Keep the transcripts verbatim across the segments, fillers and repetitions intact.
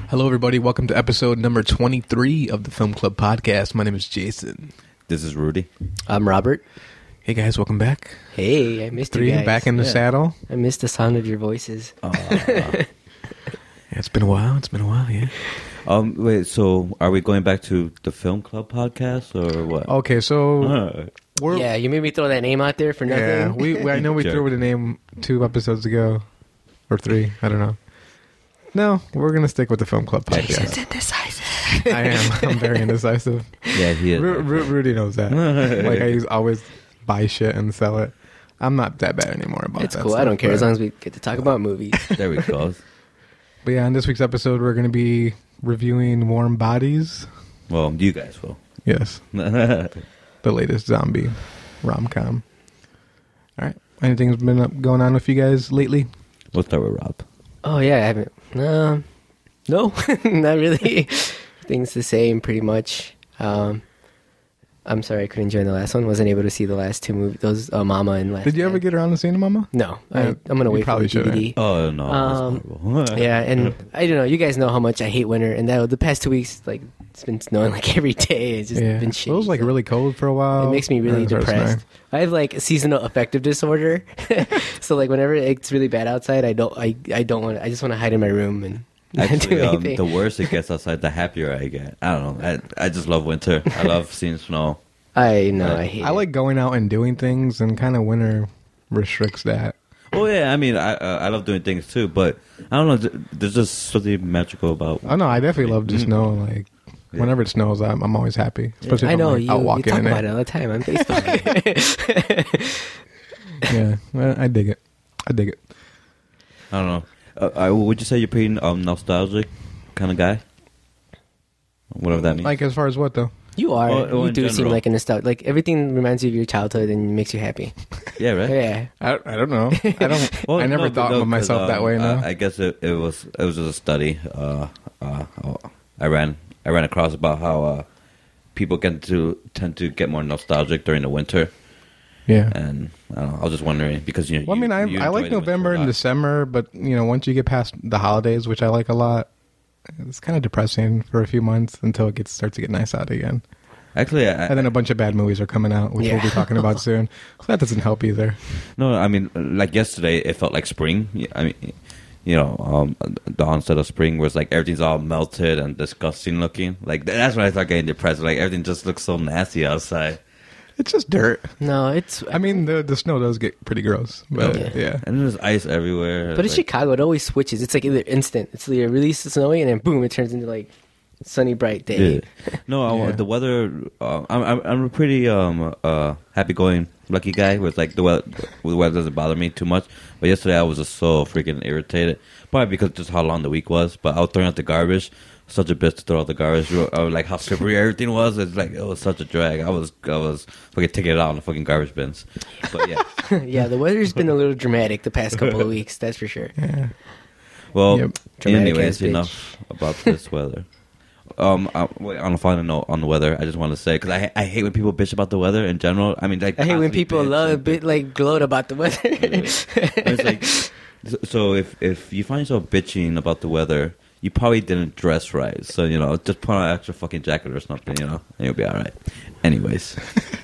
Hello, everybody. Welcome to episode number twenty-three of the Film Club podcast. My name is Jason. This is Rudy. I'm Robert. Hey, guys. Welcome back. Hey, I missed Three, you guys. back in the Yeah. saddle. I missed the sound of your voices. Uh, Yeah, it's been a while. It's been a while, yeah. um, wait, so are we going back to the Film Club podcast or what? Okay, so Uh, we're... Yeah, you made me throw that name out there for nothing. Yeah, we, we, I know we Jerk. threw it a name two episodes ago. Or three. I don't know. No, we're going to stick with the Film Club podcast. indecisive. I am. I'm very indecisive. yeah, he is. Ru- Ru- Rudy knows that. Like, I used always buy shit and sell it. I'm not that bad anymore about It's that cool. I stuff, don't care but- as long as we get to talk about movies. There we go. But yeah, in this week's episode, we're going to be reviewing Warm Bodies. Well, you guys will. Yes, Well, the latest zombie rom-com. All right. Anything's been up going on with you guys lately? we'll start with Rob. Oh, yeah, I haven't. Um, no, not really. Things the same, pretty much. Um, I'm sorry I couldn't join the last one. Wasn't able to see the last two movies. Those, uh, Mama and Last Did you ever Man. get around to seeing Mama? No, I, Uh, I'm going to you wait for probably the D V D. Oh, no. Um, that's horrible. Yeah, and I don't know. You guys know how much I hate winter, and that the past two weeks, like it's been snowing like every day. It's just Yeah. been It shitty. was like so really cold for a while. It makes me really and then it started depressed. I have like a seasonal affective disorder, so like whenever it's really bad outside, I don't, I, I don't want, I just want to hide in my room and not Actually, do um, anything. the worse it gets outside, the happier I get. I don't know. I, I just love winter. I love seeing snow. I know, Uh, I hate. I it. like going out and doing things, and kind of winter restricts that. Oh, yeah. I mean, I uh, I love doing things too, but I don't know. th- There's just something magical about. Oh no, I definitely love the Mm. snow. Like Yeah. whenever it snows, I'm, I'm always happy. Especially if I I'm, know like, you, out you walking talk in about it. it all the time on Facebook. Yeah, well, I dig it. I dig it. I don't know. Uh, I, would you say you're pretty um, nostalgic kind of guy? Whatever that means. Like as far as what though? You are. Or- or you in do seem general. like a nostalgia. Like everything reminds you of your childhood and makes you happy. yeah, right. Yeah. I, I don't know. I don't. Well, I never no, but thought no, of myself 'cause, that um, way. No. I, I guess it, it was it was just a study. Uh, uh, oh, I ran I ran across about how uh, people get to tend to get more nostalgic during the winter, yeah. and I, don't know, I was just wondering because you. Well, I mean, I you I like enjoy the winter November a and lot. December, but you know, once you get past the holidays, which I like a lot, it's kind of depressing for a few months until it gets starts to get nice out again. Actually, I, And then a bunch of bad movies are coming out, which we'll be Yeah. talking about soon. So that doesn't help either. no, I mean, like yesterday, it felt like spring. I mean, you know, um, the onset of spring was like everything's all melted and disgusting looking. Like that's when I start getting depressed. Like everything just looks so nasty outside. It's just dirt. No, it's. I mean, the the snow does get pretty gross, but Yeah. yeah. And there's ice everywhere. But in like, Chicago, it always switches. It's like either instant. It's either really snowy and then boom, it turns into like sunny, bright day. Yeah. No, I, Yeah. the weather. Uh, I'm, I'm I'm a pretty um uh happy going lucky guy with like the weather. The weather doesn't bother me too much. But yesterday I was just so freaking irritated. Probably because just how long the week was. But I was throwing out the garbage. Such a bitch to throw out the garbage. I was like how slippery everything was. It's like it was such a drag. I was I was fucking taking it out in the fucking garbage bins. But yeah. Yeah, the weather's been a little dramatic the past couple of weeks. That's for sure. Yeah. Well, Yep. Dramatic anyways, ass bitch. enough about this weather. Um, I, wait, on a final note on the weather, I just want to say because I I hate when people bitch about the weather in general. I mean, like I hate when constantly people bitch love a and bit like gloat about the weather. it's like, so- so if if you find yourself bitching about the weather, you probably didn't dress right. So you know, just put on an extra fucking jacket or something, you know, and you'll be all right. Anyways,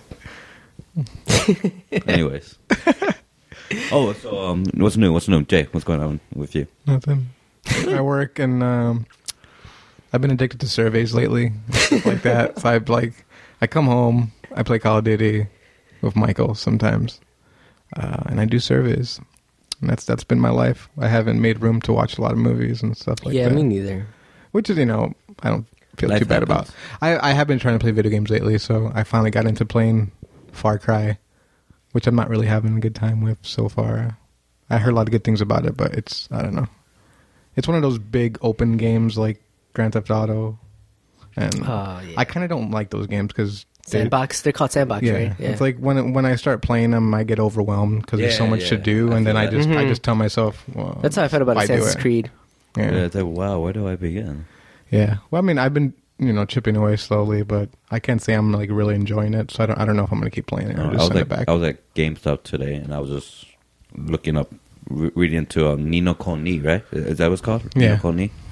anyways. Oh, so um, what's new? What's new, Jay? What's going on with you? Nothing. I work and um, I've been addicted to surveys lately, stuff like that. So I like, I come home, I play Call of Duty with Michael sometimes, uh, and I do surveys. And that's that's been my life. I haven't made room to watch a lot of movies and stuff like yeah, that. me neither. Which is, you know, I don't feel Life too bad about. happens. I I have been trying to play video games lately, so I finally got into playing Far Cry, which I'm not really having a good time with so far. I heard a lot of good things about it, but it's, I don't know. It's one of those big open games like Grand Theft Auto, and Oh, yeah. I kind of don't like those games because Sandbox. They're called sandbox, yeah, right? it's like when when I start playing them, I get overwhelmed because there's so Yeah, much to yeah. do, I and then feel I that. just I Mhm. just tell myself, well, That's how I felt about why do Assassin's it? Creed. Yeah. Yeah, it's like, wow, where do I begin? Yeah. Well, I mean, I've been, you know, chipping away slowly, but I can't say I'm like really enjoying it. So I don't, I don't know if I'm going to keep playing it or Uh, I just was send like, it back. I was at GameStop today, and I was just looking up, re- reading into um, Nino Kuni, right? Is that what it's called? Yeah. Nino Kuni.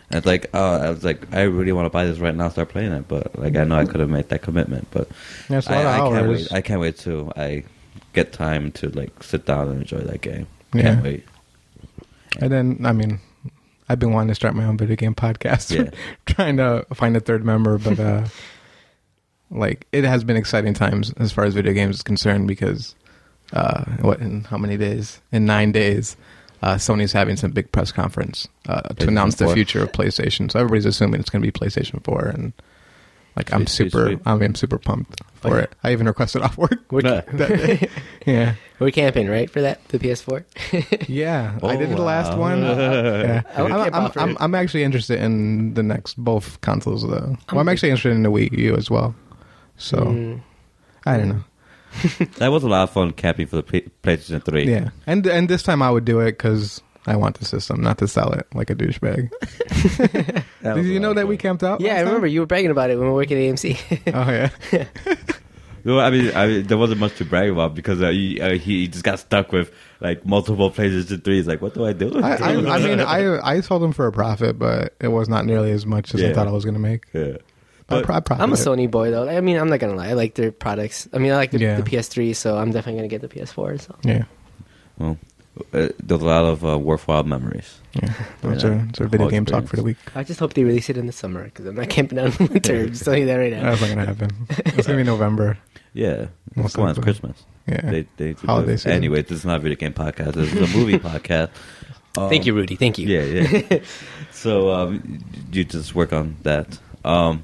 And it's like, oh, I was like, I really want to buy this right now, and start playing it, but like I know I could have made that commitment, but Yeah, it's a I, lot of I can't hours. wait. I can't wait till I get time to like sit down and enjoy that game. Yeah. Can't wait. And then, I mean, I've been wanting to start my own video game podcast. Yeah. Trying to find a third member, but uh, like it has been exciting times as far as video games is concerned because uh, what in how many days? In nine days, uh, Sony's having some big press conference uh, to announce the four. future of PlayStation. So everybody's assuming it's going to be PlayStation four, and like I'm Sweet, sweet, super, sweet. I mean, I'm super pumped for Oh, yeah. it. I even requested off work. We're, that day. Yeah. we're camping, right, for that, the P S four? Yeah, Oh, I did the last wow. one. Yeah. I would I'm, camp I'm, out for I'm, it. I'm actually interested in the next both consoles though. Well, I'm I'm- actually interested in the Wii U as well. So Mm. I don't know. That was a lot of fun camping for the P- PlayStation three. Yeah, and and this time I would do it because I want the system, not to sell it like a douchebag. That Did was you a know lot that of we fun. camped out? Yeah, I last time? remember you were bragging about it when we were working at A M C. Oh yeah. Well, I mean, I mean, there wasn't much to brag about because uh, he, uh, he just got stuck with like multiple PlayStation three. He's like, what do I do? I, I, I mean, I I sold them for a profit, but it was not nearly as much as I Yeah. thought I was going to make. yeah. I But pro- profited. I'm a Sony boy, though. I mean, I'm not going to lie. I like their products. I mean, I like the, Yeah. the P S three, so I'm definitely going to get the P S four. So. Yeah, well, uh, there's a lot of uh, worthwhile memories. yeah. That's Yeah. our, that's our video Whole game talk experience. for the week. I just hope they release it in the summer because I'm not camping out in the winter. I'm just telling you that right now. That's not going to happen. It's going to be November. Yeah. Most Come on, it's likely. Christmas. Yeah. They, they do Holiday this. season. Anyway, this is not a video game podcast. This is a movie podcast. Um, Thank you, Rudy. Thank you. Yeah, yeah. So um, you just work on that. Um,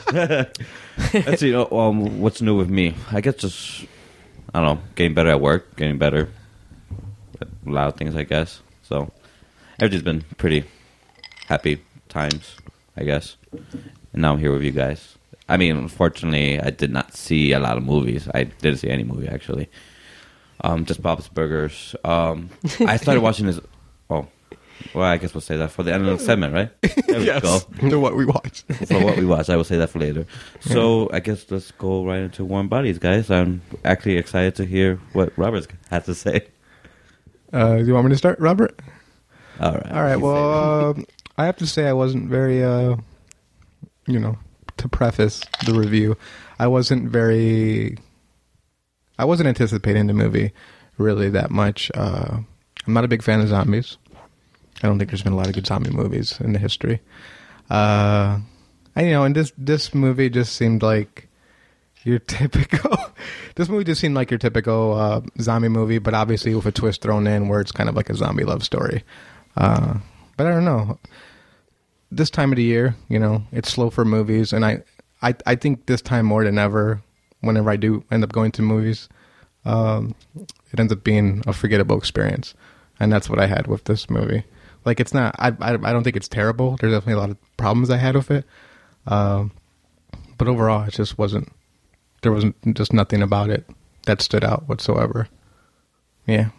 let's see. uh, Um, what's new with me? I guess just I don't know, getting better at work, getting better at a lot of things. I guess so. Everything's been pretty happy times, I guess. And now I'm here with you guys. I mean, unfortunately, I did not see a lot of movies. I didn't see any movie actually. Um, just Bob's Burgers. Um, I started watching this. Oh, well, I guess we'll say that for the end of the segment, right? There we go. To what we watched. For what we watch, I will say that for later. So I guess let's go right into Warm Bodies, guys. I'm actually excited to hear what Robert has to say. Uh, do you want me to start, Robert? All right. All right. You Well, uh, I have to say I wasn't very, uh, you know, to preface the review, I wasn't very, I wasn't anticipating the movie really that much. Uh, I'm not a big fan of zombies. I don't think there's been a lot of good zombie movies in the history. Uh, and, you know, and this this movie just seemed like your typical. This movie just seemed like your typical uh, zombie movie, but obviously with a twist thrown in where it's kind of like a zombie love story. Uh, but I don't know. This time of the year, you know, it's slow for movies, and I, I, I think this time more than ever, whenever I do end up going to movies, um, it ends up being a forgettable experience, and that's what I had with this movie. Like, it's not, I, I, I don't think it's terrible. There's definitely a lot of problems I had with it, um, but overall, it just wasn't. There wasn't just nothing about it that stood out whatsoever. Yeah.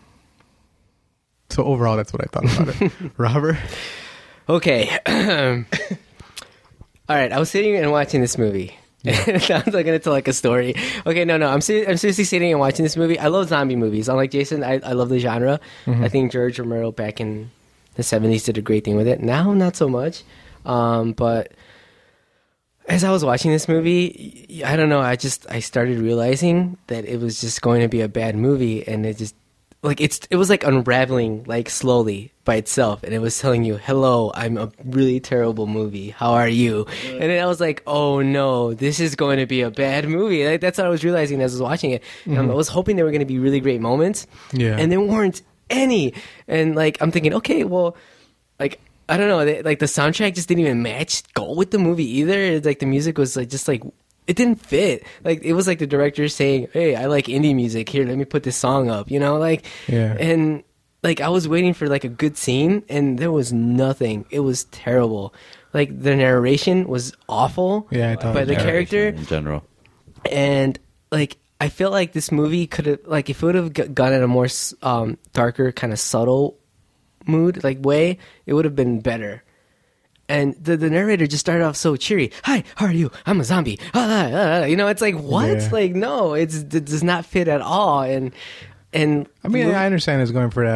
So overall, that's what I thought about it. Robert? Okay. All right. I was sitting and watching this movie. It sounds like it's like a story. Okay, no, no. I'm ser- I'm seriously sitting and watching this movie. I love zombie movies. Unlike Jason, I, I love the genre. Mm-hmm. I think George Romero back in the seventies did a great thing with it. Now, not so much. Um, but as I was watching this movie, y- I don't know. I just I started realizing that it was just going to be a bad movie, and it just like it's it was like unraveling like slowly by itself, and it was telling you, "Hello, I'm a really terrible movie. How are you?" And then I was like, "Oh no, this is going to be a bad movie." Like, that's what I was realizing as I was watching it. And I was hoping there were going to be really great moments, Yeah. and there weren't any. And like I'm thinking, okay, well, like I don't know, they, like the soundtrack just didn't even match go with the movie either. It's like the music was like just like. It didn't fit. Like it was like the director saying, "Hey, I like indie music. Here, let me put this song up." You know, like, Yeah. and like I was waiting for like a good scene, and there was nothing. It was terrible. Like the narration was awful. Yeah, I thought by the narration character, in general. and like I feel like this movie could have like if it would have g- gone in a more s- um, darker, kind of subtle mood, like way, it would have been better. And the, the narrator just started off so cheery. "Hi, how are you? I'm a zombie." Ah, ah, ah. You know, it's like, what? Yeah. Like, no, it's, it does not fit at all. And, and I mean, I understand it's going for that, like,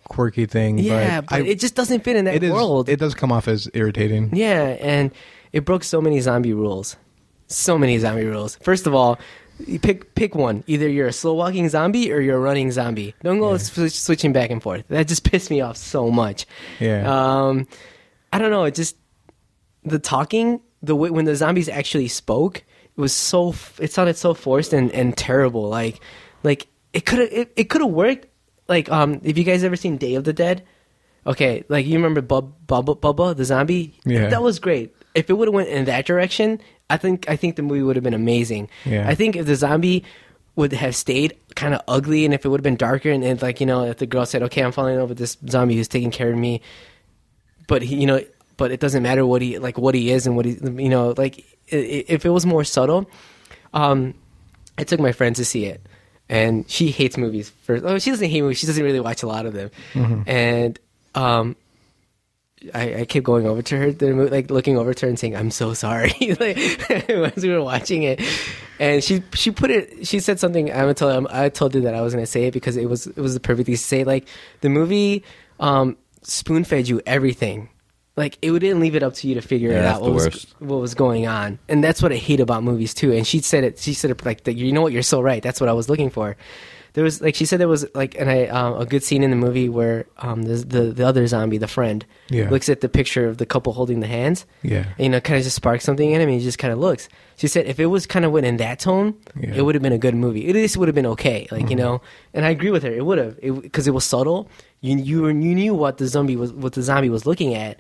quirky thing. Yeah, but, but I, it just doesn't fit in that it is, world. It does come off as irritating. Yeah, and it broke so many zombie rules. So many zombie rules. First of all, you pick pick one. Either you're a slow walking zombie or you're a running zombie. Don't go Yeah. sw- switching back and forth. That just pissed me off so much. Yeah. Um, I don't know. It just the talking, the way, when the zombies actually spoke, it was so. It sounded so forced and, and terrible. Like, like it could have it, it could have worked. Like, um, have you guys ever seen Day of the Dead? Okay, like you remember Bub, Bubba, Bubba the zombie? Yeah. That was great. If it would have went in that direction, I think I think the movie would have been amazing. Yeah. I think if the zombie would have stayed kind of ugly, and if it would have been darker, and, and like you know, if the girl said, "Okay, I'm falling in love with this zombie who's taking care of me," but he, you know, but it doesn't matter what he like what he is and what he, you know, like i- i- if it was more subtle. Um, I took my friend to see it, and she hates movies. First, oh, she doesn't hate movies. She doesn't really watch a lot of them, and um. I, I kept going over to her, the mo- like looking over to her and saying, "I'm so sorry." Like as we were watching it, and she she put it. She said something. I told I told her that I was going to say it because it was it was the perfect thing to say. Like the movie um, spoon fed you everything. Like it didn't leave it up to you to figure Yeah, it that's out the what was worst. what was going on, and that's what I hate about movies too. And she said it. She said it like, "You know what? You're so right. That's what I was looking for." There was like she said there was like and I um, a good scene in the movie where um the the, the other zombie, the friend, Yeah. looks at the picture of the couple holding the hands. Yeah. And, you know, kind of just sparks something in him, and he just kind of looks. She said if it was kind of went in that tone, Yeah. it would have been a good movie. It at least would have been okay, like you know. And I agree with her. It would have because it, it was subtle. You you were- you knew what the zombie was what the zombie was looking at,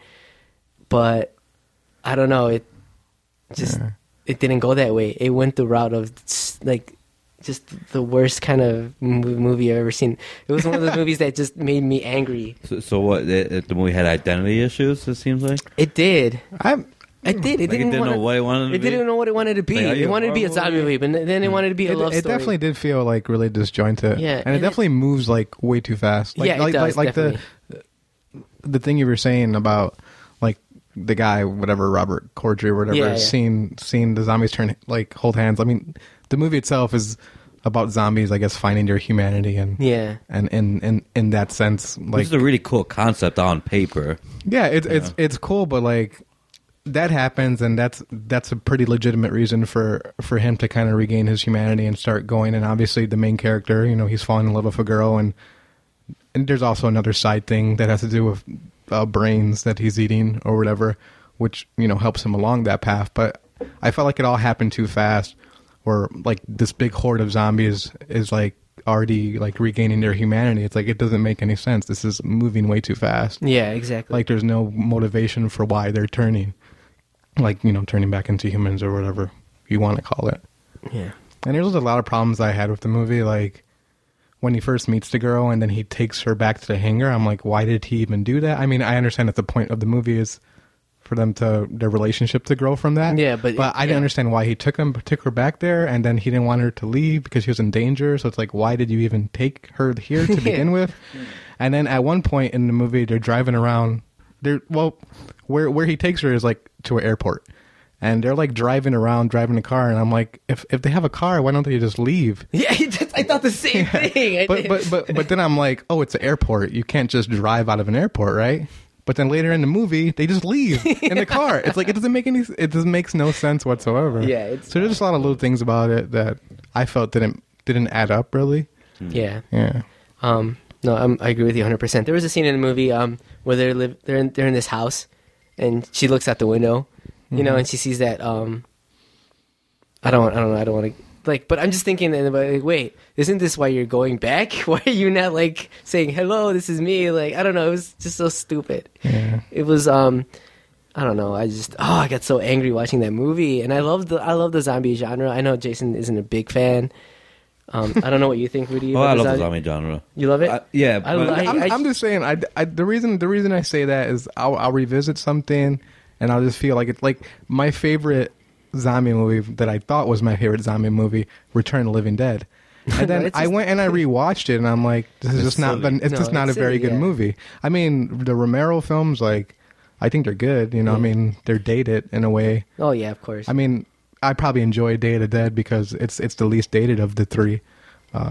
but I don't know. It just Yeah. it didn't go that way. It went the route of like. Just the worst kind of mo- movie I've ever seen. It was one of those movies that just made me angry. So, so what? The, the movie had identity issues. It seems like. It did. I'm. It did. It Like it didn't, didn't wanna, know what it wanted to It be? didn't know what it wanted to be. Like, are you it a wanted to be a horror zombie movie? movie, but then it wanted to be a It, love it story. definitely did feel like really disjointed. Yeah, and, and it it- definitely moves like way too fast. Like, Yeah, it like, does, like, like the the thing you were saying about like the guy, whatever Robert Corddry or whatever, Yeah, yeah. seeing seeing the zombies turn like hold hands. I mean, the movie itself is about zombies, I guess, finding their humanity and Yeah. and in in in that sense, Which like is a really cool concept on paper. yeah, it's it's it's cool, but like that happens, and that's that's a pretty legitimate reason for for him to kind of regain his humanity and start going. And obviously, the main character, you know, he's falling in love with a girl, and and there's also another side thing that has to do with uh, brains that he's eating or whatever, which you know helps him along that path. But I felt like it all happened too fast, where like this big horde of zombies is like already like regaining their humanity. It's like it doesn't make any sense. This is moving way too fast. Yeah, exactly. Like there's no motivation for why they're turning, like you know, turning back into humans or whatever you want to call it. yeah. And there's a lot of problems I had with the movie, like when he first meets the girl and then he takes her back to the hangar. I'm like, why did he even do that? I mean, I understand that the point of the movie is for them to their relationship to grow from that. Yeah, but- but I didn't yeah. understand why he took him took her back there, and then he didn't want her to leave because she was in danger. So it's like, why did you even take her here to begin with? And then at one point in the movie, they're driving around. They're well, where where he takes her is like to an airport, and they're like driving around, driving a car, and I'm like, if if they have a car, why don't they just leave? Yeah, I thought the same thing. I But did. but but but then I'm like, oh, it's an airport. You can't just drive out of an airport, right? But then later in the movie, they just leave in the car. It's like it doesn't make any. It just makes no sense whatsoever. Yeah, it's- so there's just a lot of little things about it that I felt didn't didn't add up really. yeah. Yeah. Um, no, I'm, I agree with you one hundred percent. There was a scene in the movie um, where they're live they're in, they're in this house, and she looks out the window, you know, and she sees that. Um, I don't, I don't know, I don't want to like, but I'm just thinking that, like, wait, isn't this why you're going back? Why are you not like saying hello? This is me. Like, I don't know. It was just so stupid. Yeah. It was. Um, I don't know. I just oh, I got so angry watching that movie, and I love the I love the zombie genre. I know Jason isn't a big fan. Um, I don't know what you think, Rudy. Oh, about I the love the zombie- zombie genre. You love it? I, yeah, I but- like- I'm, I- I'm just saying. I, I the reason the reason I say that is I'll, I'll revisit something, and I'll just feel like it's like my favorite zombie movie that I thought was my favorite zombie movie, Return of the Living Dead. And then It's I just- went and I rewatched it, and I'm like, this is It's just not. silly. Been, it's No, just not it's a very silly, good yeah. movie. I mean, the Romero films, like, I think they're good. You know, I Yeah. mean, they're dated in a way. Oh yeah, of course. I mean, I probably enjoy Day of the Dead because it's it's the least dated of the three. Uh,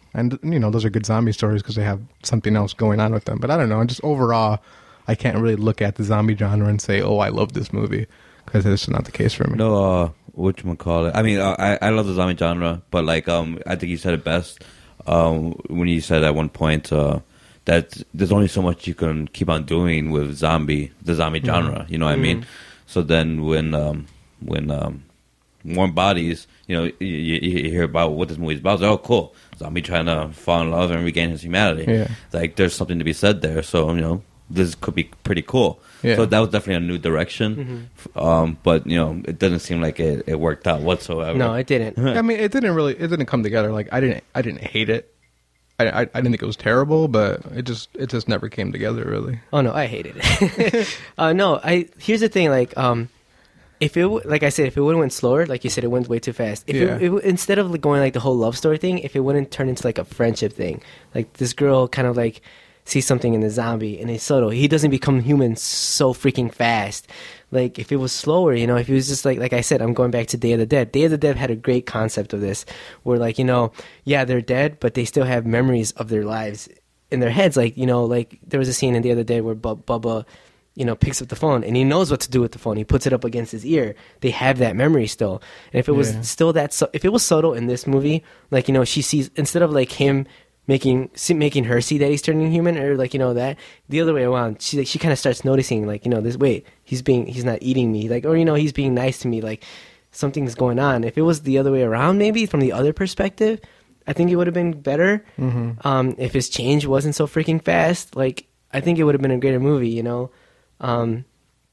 and you know those are good zombie stories because they have something else going on with them. But I don't know, just overall, I can't really look at the zombie genre and say, "Oh, I love this movie," because it's not the case for me. No, uh, whatchamacallit? I mean, uh, I I love the zombie genre, but like, um, I think you said it best um, when you said at one point uh, that there's only so much you can keep on doing with zombie, the zombie genre. You know what I mean? So then when um, when um, Warm Bodies, you know, you, you hear about what this movie's about. It's like, oh, cool, zombie trying to fall in love and regain his humanity. Yeah. Like, there's something to be said there. So you know, this could be pretty cool. Yeah. So that was definitely a new direction. Mm-hmm. Um, but you know, it doesn't seem like it, it worked out whatsoever. No, it didn't. I mean, it didn't really, it didn't come together. Like I didn't, I didn't hate it. I, I, I didn't think it was terrible, but it just, it just never came together really. Oh no, I hated it. uh, no, I. Here's the thing, like, um, if it, w- like I said, if it would have went slower, like you said, it went way too fast. If Yeah. it, it, instead of like, going like the whole love story thing, if it wouldn't turn into like a friendship thing, like this girl kind of like sees something in the zombie and it's subtle. He doesn't become human so freaking fast. Like if it was slower, you know, if it was just like, like I said, I'm going back to Day of the Dead. Day of the Dead had a great concept of this, where like, you know, yeah, they're dead, but they still have memories of their lives in their heads. Like, you know, like there was a scene in Day of the Dead where Bub- Bubba, you know, picks up the phone and he knows what to do with the phone. He puts it up against his ear. They have that memory still. And if it was Yeah. still that, su- if it was subtle in this movie, like, you know, she sees, instead of like him making see, making her see that he's turning human, or like, you know, that the other way around, she like, she kind of starts noticing, like, you know, this, wait, he's being, he's not eating me, like, or, you know, he's being nice to me, like something's going on. If it was the other way around, maybe from the other perspective, I think it would have been better. Mm-hmm. Um, if his change wasn't so freaking fast, like, I think it would have been a greater movie, you know. Um,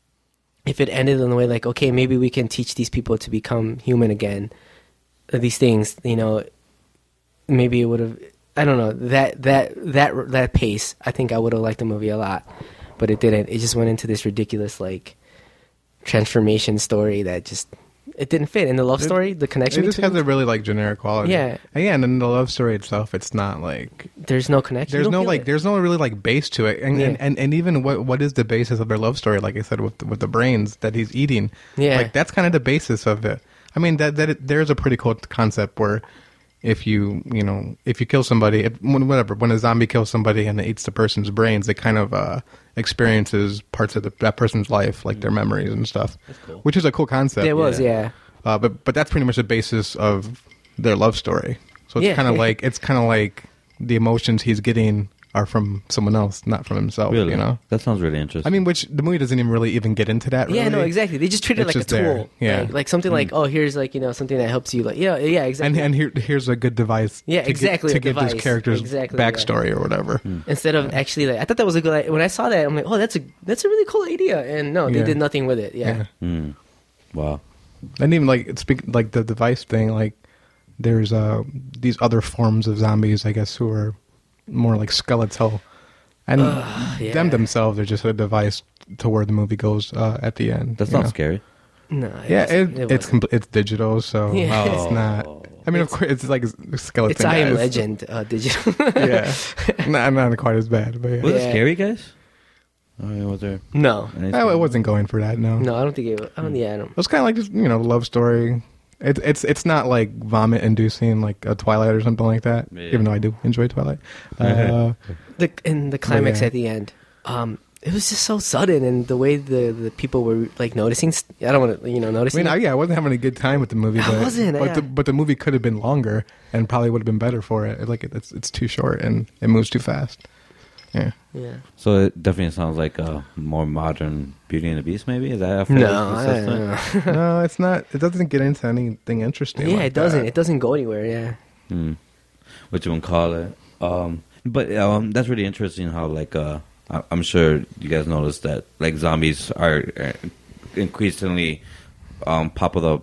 if it ended in the way like, okay, maybe we can teach these people to become human again, uh, these things, you know, maybe it would have, I don't know, that that that that pace, I think I would have liked the movie a lot, but it didn't. It just went into this ridiculous like transformation story that just, it didn't fit. And the love It- story, the connection It just between, has a really like generic quality. Yeah. And yeah, and then the love story itself, it's not like there's no connection. You there's don't no feel like it. there's no really like base to it, and Yeah. and, and, and even what what is the basis of their love story? Like I said, with the, with the brains that he's eating, Yeah. like that's kind of the basis of it. I mean that that it, there's a pretty cool concept where if you you know if you kill somebody, if, when- whatever, when a zombie kills somebody and it eats the person's brains, it kind of uh, experiences parts of the, that person's life, like their memories and stuff, cool. which is a cool concept. It was, yeah. Uh, but but that's pretty much the basis of their love story. So it's Yeah. kind of like it's kind of like the emotions he's getting are from someone else, not from himself. Really, You know. that sounds really interesting. I mean, which the movie doesn't even really even get into that. Yeah, no, really. exactly. They just treat it It's like a just there. tool. Yeah. Like, like something like, oh, here's like, you know, something that helps you. Like, yeah, yeah, And exactly. and here here's a good device. Yeah, to exactly, Get, a to give device. this character's Exactly, yeah. backstory or whatever. Instead of actually, like, I thought that was a good. When I saw that, I'm like, oh, that's a that's a really cool idea. And no, they Yeah. did nothing with it. Yeah. Yeah. Mm. Wow. And even like speak like the device thing, like there's uh these other forms of zombies, I guess, who are more like skeletal, and yeah. them themselves are just a device to where the movie goes uh, at the end. That's you not know? scary. No. Yeah, wasn't- it, it's wasn't. compl- it's digital, so Yeah. it's not. I mean, of course, it's like a skeleton. It's I Am guys. Legend uh, digital. Yeah, not not quite as bad, but yeah. Was Yeah. it scary, guys? I mean, was there? no, anything- I, I wasn't going for that. No, no, I don't think it. I don't. Yeah, I don't. it was kind of like just you know love story. It's it's it's not like vomit inducing like a Twilight or something like that. Yeah. Even though I do enjoy Twilight. Uh, The and the climax yeah. at the end. Um, it was just so sudden, and the way the, the people were like noticing. st- I don't want to, you know, I noticing. mean, I, yeah, I wasn't having a good time with the movie. I But, wasn't, But yeah. the but the movie could have been longer and probably would have been better for it. Like it, it's it's too short and it moves too fast. Yeah. yeah. So it definitely sounds like a more modern Beauty and the Beast. Maybe is that a fair No, I don't assessment? know. No, it's not. It doesn't get into anything interesting. yeah, like it doesn't. that. It doesn't go anywhere. Yeah. Hmm. What you want to call it? Um, but um, that's really interesting. How like uh, I- I'm sure you guys noticed that like zombies are uh, increasingly um, popular,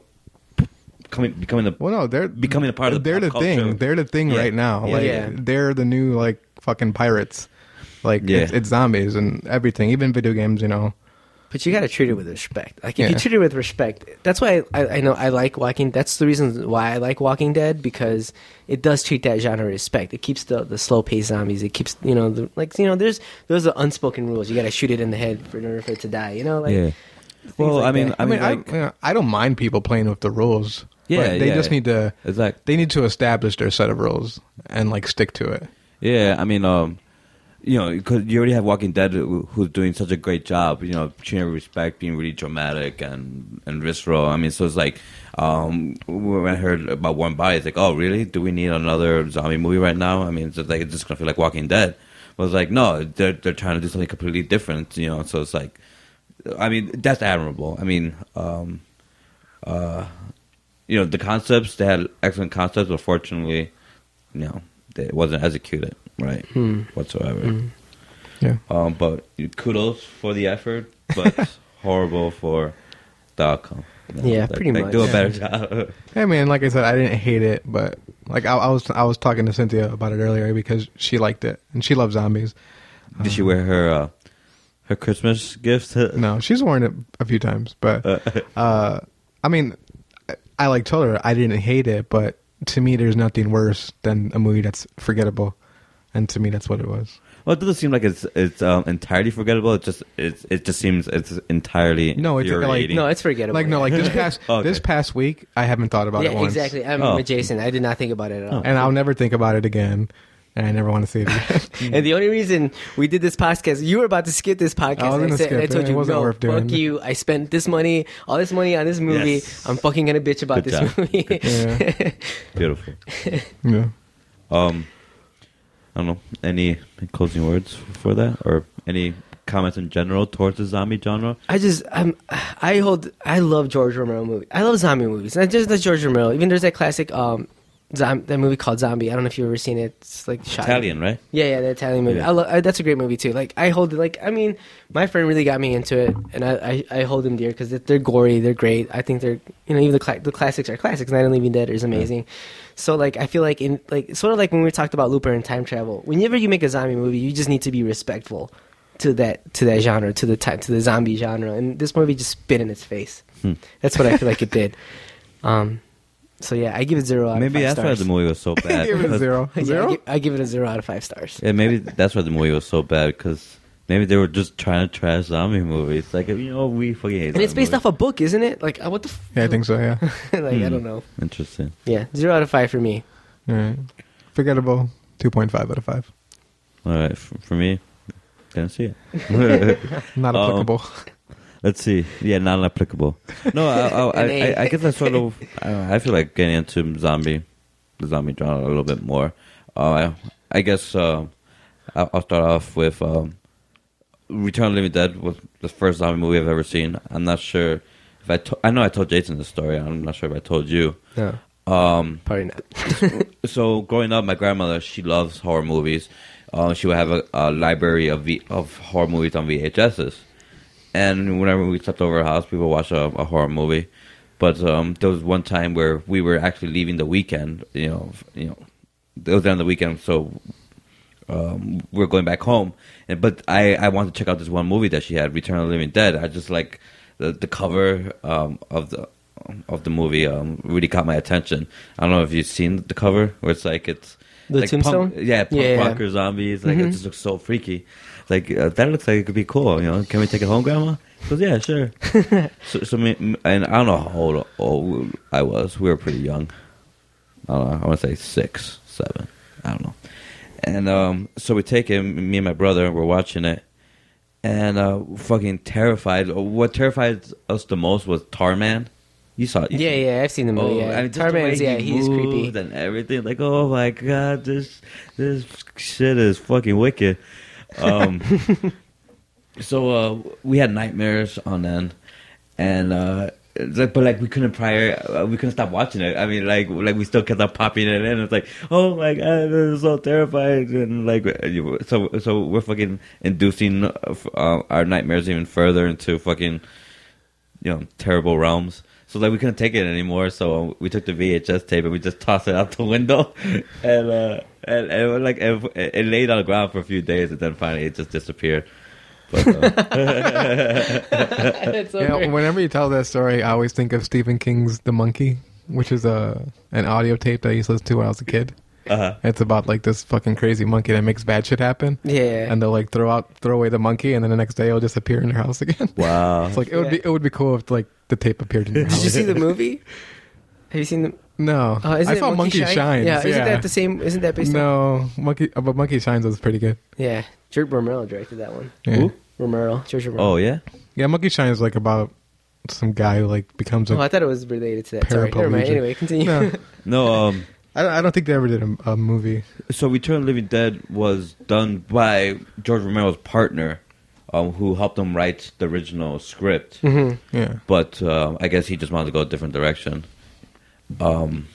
coming becoming the Well, no, they're becoming a part of the they're the pop thing. culture. They're the thing Yeah. right now. Yeah. Like Yeah. they're the new like fucking pirates. Like Yeah. it's, it's zombies and everything. Even video games, you know. But you gotta treat it with respect. Like if you Yeah. treat it with respect, that's why I, I know I like Walking. That's the reason why I like Walking Dead, because it does treat that genre with respect. It keeps the, the slow paced zombies. It keeps you know the, like you know there's those are unspoken rules. You gotta shoot it in the head for in order for it to die. You know like yeah. Well, like I mean, that. I I mean, mean, I, like, you know, I don't mind people playing with the rules. Yeah, But they yeah. just need to. It's like They need to establish their set of rules and like stick to it. yeah. I mean, um, you know, because you already have Walking Dead, who- who's doing such a great job. You know, treating respect, being really dramatic and and visceral. I mean, so it's like um, when I heard about Warm Bodies, it's like, oh, really? Do we need another zombie movie right now? I mean, it's just like it's just gonna feel like Walking Dead. But it's like, no, they're they're trying to do something completely different. You know, so it's like, I mean, that's admirable. I mean, um, uh, you know, the concepts, they had excellent concepts, but fortunately, you know, it wasn't executed right Hmm. whatsoever. Hmm. Yeah. Um, but kudos for the effort, but horrible for the outcome. You know, Yeah, like- pretty like, much. Do a Yeah. better job. Hey man, like I said, I didn't hate it, but like I, I was I was talking to Cynthia about it earlier because she liked it and she loves zombies. Did she wear her uh, her Christmas gifts? No, she's worn it a few times, but uh, I mean, I like told her I didn't hate it, but to me, there's nothing worse than a movie that's forgettable, and to me, that's what it was. Well, it doesn't seem like it's it's um, entirely forgettable. It just it's it just seems it's entirely No, it's like- infuriating. No, it's forgettable. Like no, like this past Okay. this past week, I haven't thought about yeah, it once, exactly. I'm Oh. with Jason. I did not think about it at all. and I'll never think about it again, and I never want to see it again. And the only reason we did this podcast, you were about to skip this podcast. I was and gonna said, skip and I told it. It you, wasn't no, worth doing. fuck you. I spent this money, all this money on this movie. Yes. I'm fucking gonna bitch about Good this job. movie. Yeah. Beautiful. Yeah. Um, I don't know. Any closing words for that, or any comments in general towards the zombie genre? I just, I'm, I hold, I love George Romero movies. I love zombie movies. Not just the George Romero. Even there's that classic, um, zom- that movie called Zombie. I don't know if you've ever seen it. It's like shot. Italian, right? Yeah, yeah, the Italian movie. Yeah. I lo- I, that's a great movie too. Like I hold it. Like I mean, my friend really got me into it, and I I, I hold them dear because they're gory. They're great. I think they're you know even the cla- the classics are classics. Night of the Living Dead is amazing. So like I feel like in like sort of like when we talked about Looper and time travel. Whenever you make a zombie movie, you just need to be respectful to that to that genre to the ti- to the zombie genre. And this movie just spit in its face. Hmm. That's what I feel like it did. Um. So yeah, I give it zero out Maybe of five that's why stars. the movie was so bad. Give it a because- zero. Yeah, I Zero? give, I give it a zero out of five stars. Yeah, maybe that's why the movie was so bad, because maybe they were just trying to trash zombie movies. Like, you know, we fucking hate And it's zombie based movies. off a book, isn't it? Like, uh, what the? F- Yeah, I think so. Yeah. like, I Hmm. don't know. Interesting. Yeah, zero out of five for me. All right. Forgettable. Two point five out of five. All right, f- for me, didn't see it. Not Um, applicable. Let's see. Yeah, not applicable. No, I, I, I, An A. I, I guess I sort of. I, I feel like getting into zombie, the zombie genre a little bit more. Uh, I, I guess uh, I'll, I'll start off with um, Return of the Living Dead was the first zombie movie I've ever seen. I'm not sure if I. To- I know I told Jason the story. I'm not sure if I told you. No, Um, probably not. so growing up, my grandmother, she loves horror movies. Uh, she would have a, a library of v- of horror movies on V H Ses. And whenever we slept over her house, we would watch a, a horror movie. But um, there was one time where we were actually leaving the weekend. You know, f- you know, it was on the weekend, so um, we were going back home. And but I, I wanted to check out this one movie that she had, Return of the Living Dead. I just like the the cover um, of the of the movie um, really caught my attention. I don't know if you've seen the cover, where it's like it's The like tombstone? punk, yeah, punk Yeah, yeah. rocker zombies. Like Mhm. it just looks so freaky. Like uh, that looks like it could be cool. You know, can we take it home, Grandma? She goes, yeah, sure. so, so me, and I don't know how old, old I was. We were pretty young. I don't know. I want to say six, seven. I don't know. And um, so we take it. Me and my brother were watching it, and uh, fucking terrified. What terrified us the most was Tarman. You saw it? you Yeah, saw it. yeah, I've seen the movie. Oh, yeah. I mean, just the way Tarman's, yeah, he he's creepy. moved and everything. Like, oh my god, this this shit is fucking wicked. Um, so uh, we had nightmares on end, and uh, it's like, but like we couldn't prior, uh, we couldn't stop watching it. I mean, like like we still kept on popping it in. It's like, oh my god, this is so terrifying, and like you- so so we're fucking inducing uh, f- uh, our nightmares even further into fucking you know terrible realms. So like we couldn't take it anymore, so we took the V H S tape and we just tossed it out the window, and uh, and, and like it, it laid on the ground for a few days, and then finally it just disappeared. But, uh, That's so Yeah, great. whenever you tell that story, I always think of Stephen King's The Monkey, which is a an audio tape that I used to listen to when I was a kid. uh-huh. It's about like this fucking crazy monkey that makes bad shit happen, Yeah. and they'll like throw out throw away the monkey, and then the next day it'll just appear in their house again. Wow. It's like it would be Yeah. it would be cool if like the tape appeared in your Did house. you see the movie? Have you seen the? No, Uh, isn't I it saw Monkey, Shine? Shines. Yeah, isn't that the same? Isn't that based on? No, Monkey, uh, but Monkey Shines was pretty good. Yeah, George Romero directed that one. Yeah. Who? Romero, George Romero. Oh yeah. Yeah, Monkey Shines is like about some guy who like becomes a. Oh, I thought it was related to that. Sorry, never mind. Paraplegic. Anyway, continue. No, No. Um. I, don't- I don't think they ever did a, a movie. So Return of the Living Dead was done by George Romero's partner, um, who helped him write the original script. hmm Yeah. But uh, I guess he just wanted to go a different direction. Um,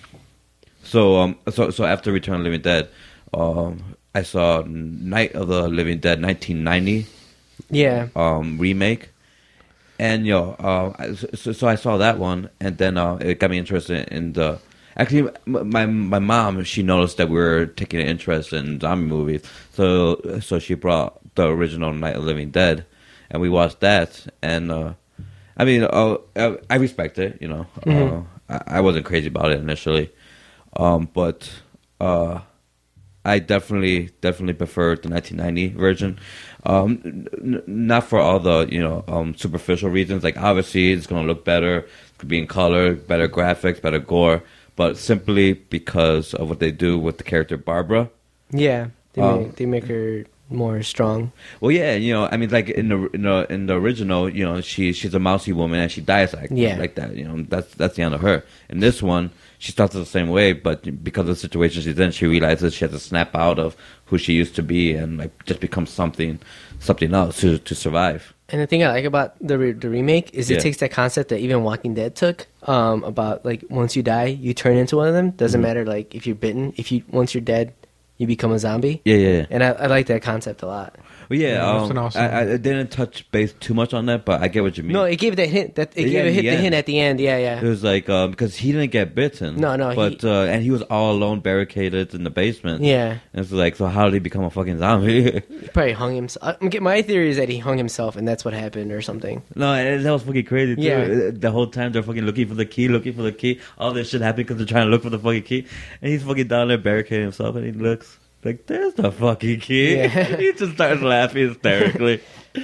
so um, so so after Return of the Living Dead, um, I saw Night of the Living Dead, nineteen ninety Yeah. um, remake, and you know, uh, I- so, so I saw that one, and then uh, it got me interested in the. Actually, m- my my mom, she noticed that we were taking an interest in zombie movies, so so she brought the original Night of the Living Dead, and we watched that, and uh, I mean, uh, I I respect it, you know. Mhm. Uh, I, I wasn't crazy about it initially, um, but uh, I definitely definitely preferred the nineteen ninety version. Um, n- n- not for all the you know um, superficial reasons. Like obviously, it's going to look better, it could be in color, better graphics, better gore. But simply because of what they do with the character Barbara. Yeah. They Um, make they make her more strong. Well, yeah, you know, I mean, like in the in the, in the original, you know, she she's a mousy woman and she dies like Yeah. like that. You know, that's that's the end of her. In this one, she starts the same way, but because of the situation she's in, she realizes she has to snap out of who she used to be and like just become something something else to to survive. And the thing I like about the re- the remake is it Yeah. takes that concept that even Walking Dead took um, about like once you die you turn into one of them. Doesn't Mhm. matter like if you're bitten. If you once you're dead, you become a zombie. Yeah, yeah, yeah. And I, I like that concept a lot. Well, yeah, Yeah, that's um, an awesome- I, I didn't touch base too much on that, but I get what you mean. No, it gave that hint. That it Yeah, gave a in hit the the end. hint at the end. Yeah, It yeah, was like um, because he didn't get bitten. No, no, he- but uh, and he was all alone, barricaded in the basement. yeah. And it's like, so how did he become a fucking zombie? He probably hung himself. My theory is that he hung himself, and that's what happened, or something. No, and that was fucking crazy too. Yeah. The whole time they're fucking looking for the key, looking for the key. All this shit happened because they're trying to look for the fucking key, and he's fucking down there barricading himself, and he looks like, "There's the fucking key." Yeah. He just starts laughing hysterically.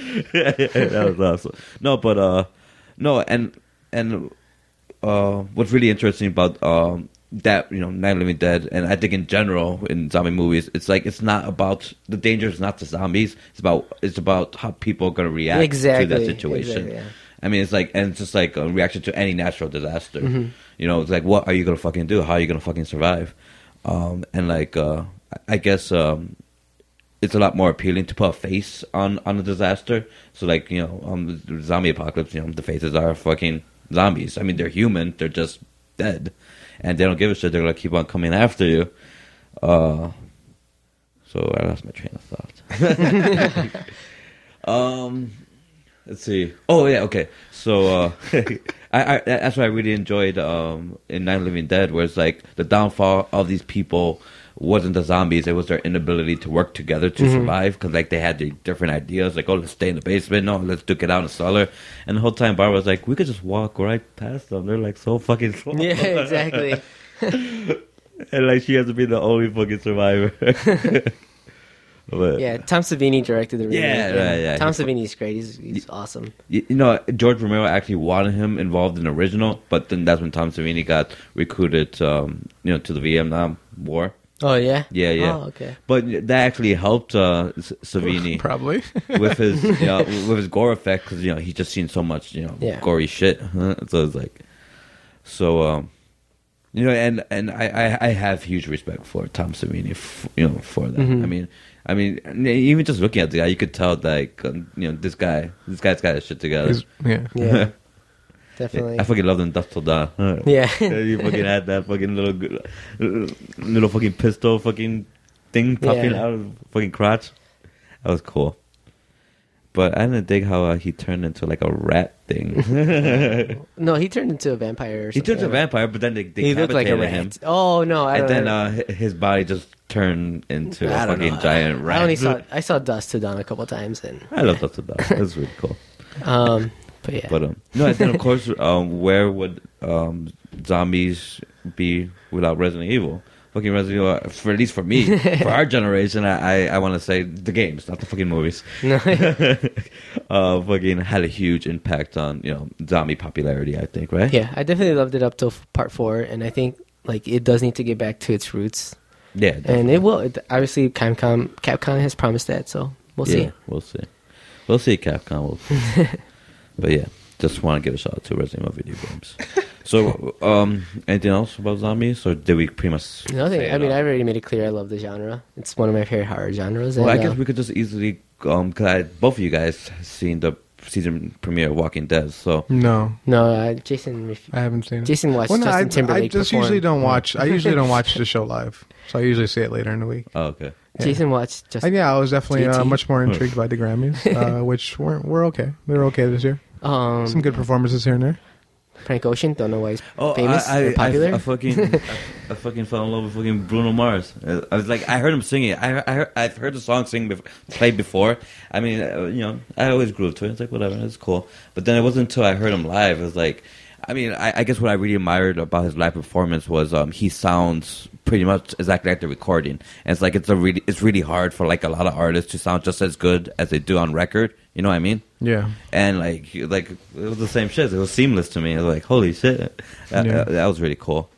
That was awesome. No, but uh, no, and and uh, what's really interesting about um that you know Night of the Living Dead, and I think in general in zombie movies, it's like it's not about the danger is not the zombies. It's about it's about how people are going to react Exactly. to that situation. Exactly, yeah. I mean, it's like, and it's just like a reaction to any natural disaster. Mhm. You know, it's like, what are you gonna fucking do? How are you gonna fucking survive? Um, and like, uh, I guess um, it's a lot more appealing to put a face on on a disaster. So like, you know, um, the zombie apocalypse. You know, the faces are fucking zombies. I mean, they're human. They're just dead, and they don't give a shit. They're gonna keep on coming after you. Uh, so I lost my train of thought. um. Let's see. Oh yeah, okay. So uh, I, I that's what I really enjoyed um, in Night of the Living Dead, where it's like the downfall of these people wasn't the zombies; it was their inability to work together to Mhm. survive. Because like they had the different ideas, like oh, let's stay in the basement, no, let's duke it out in the cellar. And the whole time, Barbara was like, we could just walk right past them. They're like so fucking small. Yeah, exactly. And like she has to be the only fucking survivor. But, Yeah, Tom Savini directed the remake. Yeah, right, yeah. Tom He's- Savini's great. He's he's awesome. You you know, George Romero actually wanted him involved in the original, but then that's when Tom Savini got recruited, um, you know, to the Vietnam War. Oh yeah. Yeah, yeah. Oh okay. But that actually helped uh, S- Savini Probably. with his, you know, with his gore effect because you know he's just seen so much, you know, Yeah. gory shit. So it's like, so um, you know, and and I, I, I have huge respect for Tom Savini, f- you know, for that. Mhm. I mean. I mean, even just looking at the guy, you could tell like, um, you know, this guy, this guy's got his shit together. He's- yeah. Yeah. Definitely. I fucking love them Dust Till Dawn. Yeah. You fucking had that fucking little, g- little fucking pistol fucking thing popping Yeah. out of fucking crotch. That was cool. But I didn't dig how uh, he turned into like a rat thing. No, he turned into a vampire. Or He something. turned into a vampire, but then they, they He looked like a rat. him. Oh no! I And don't then know. uh, hi- his body just turned into I a don't fucking know. giant rat. I only saw I saw Dust to Dawn a couple times, and I love Dust Till Dawn. That's really cool. um, but yeah, But um, no, and then of course, um, where would um, zombies be without Resident Evil? fucking Resident Evil, for at least for me, for our generation, I I, I want to say the games, not the fucking movies. No. uh, fucking had a huge impact on you know zombie popularity. I think, right? Yeah, I definitely loved it up till f- part four, and I think like it does need to get back to its roots, Yeah, and definitely. it will. It, obviously, Capcom Capcom has promised that, so we'll see. Yeah, we'll see. We'll see, Capcom. We'll see. But yeah, just want to give a shout out to Resident Evil video games. So, um, anything else about zombies, or did we pretty much? Nothing. say I it mean, all? I've already made it clear I love the genre. It's one of my favorite horror genres. Well, and, I guess uh, we could just easily, um, because I both of you guys seen the season premiere of Walking Dead, so No, no, uh, Jason. Ref- I haven't seen it. Jason watched Well, no, Justin I, Timberlake I just perform. usually don't watch. I usually don't watch the show live, so I usually see it later in the week. oh, okay. Yeah. Jason watched Justin. And yeah, I was definitely uh, J T. much more intrigued by the Grammys, uh, which were were okay. They were okay this year. Um, Some good performances here and there. Frank Ocean. Don't know why he's Oh, famous I, I, or popular. I, I fucking, I, I fucking fell in love with fucking Bruno Mars. Uh, I was like, I heard him singing it. I, I heard, I've heard the song sing bef- played before. I mean, uh, you know, I always grew to it. It's like whatever, it's cool. But then it wasn't until I heard him live. It was like, I mean, I, I guess what I really admired about his live performance was um, he sounds pretty much exactly like the recording. And it's like it's a really, it's really hard for like a lot of artists to sound just as good as they do on record. You know what I mean? Yeah. And like, like it was the same shit. It was seamless to me. I was like, holy shit, that, Yeah. that, that was really cool.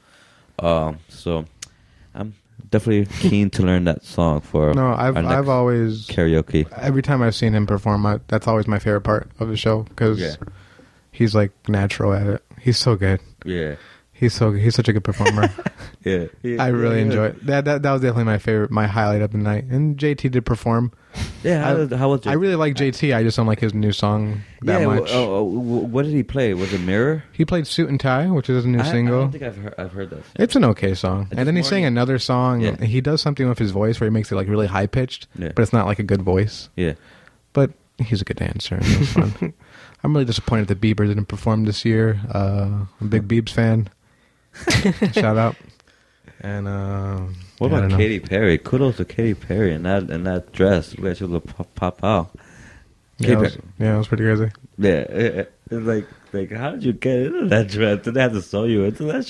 Um, so I'm definitely keen to learn that song for No, I've our next I've always karaoke. every time I've seen him perform, I, that's always my favorite part of the show because Yeah. he's like natural at it. He's so good. Yeah, He's so he's such a good performer. yeah. yeah I really yeah. enjoy it. That, that that was definitely my favorite, my highlight of the night. And J T did perform. Yeah, how, I- did- how was it? I really like J T. I just don't like his new song that yeah, much. w- oh, oh, w- what did he play? Was it Mirror? He played Suit and Tie, which is his new I, I single. don't think I've heard. I've heard that. It's an okay song. It's And then he more sang like- another song. Yeah. And he does something with his voice where he makes it like really high pitched, Yeah. but it's not like a good voice. Yeah. But he's a good dancer. And it was fun. I'm really disappointed that Bieber didn't perform this year. Uh, I'm a big Biebs fan. Shout out. And uh, What yeah, I about don't know. Katy Perry? Kudos to Katy Perry in that in that dress. Where she was pop, pop out. Yeah, Katy it was, Perry. yeah, it was pretty crazy. Yeah, it- it- it's like like how did you get into that dress? Did they have to sew you into that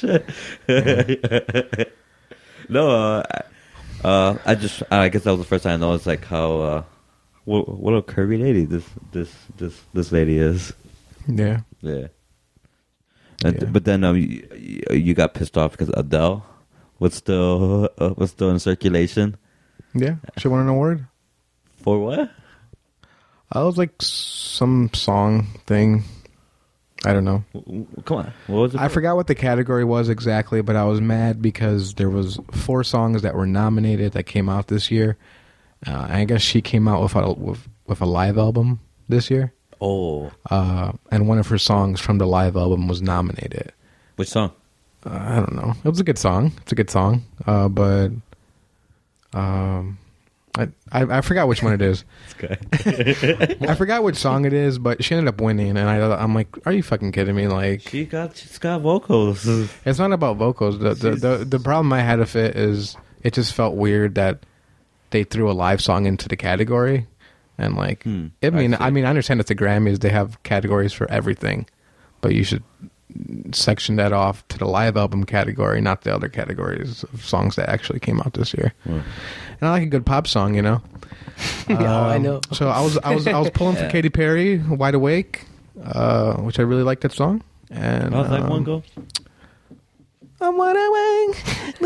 shit? no, uh, I- uh, I just I guess that was the first time I noticed like how uh, what, what a curvy lady this this this this lady is. Yeah. Yeah. And, Yeah. But then um, you, you got pissed off because Adele was still uh, was still in circulation Yeah. She won an award. for what? I was like some song thing. I don't know. W- w- Come on, what was it? I for? forgot what the category was exactly, but I was mad because there was four songs that were nominated that came out this year. Uh, I guess she came out with a with, with a live album this year, Oh, uh, and one of her songs from the live album was nominated. which song? Uh, I don't know. It was a good song. It's a good song, uh, but um, I, I I forgot which one it is. I forgot which song it is, but she ended up winning, and I I'm like, are you fucking kidding me? Like, She got she's got vocals. it's not about vocals. The the, the the problem I had with it is it just felt weird that they threw a live song into the category, and like, Hmm, I mean, I see. I, mean, I understand it's the Grammys; they have categories for everything, but you should section that off to the live album category, not the other categories of songs that actually came out this year. Hmm. And I like a good pop song, you know. Yeah, I Um, know. So I was I was I was pulling for Yeah. Katy Perry, "Wide Awake," uh, which I really like that song. And How's that um, one go? I'm wide awake.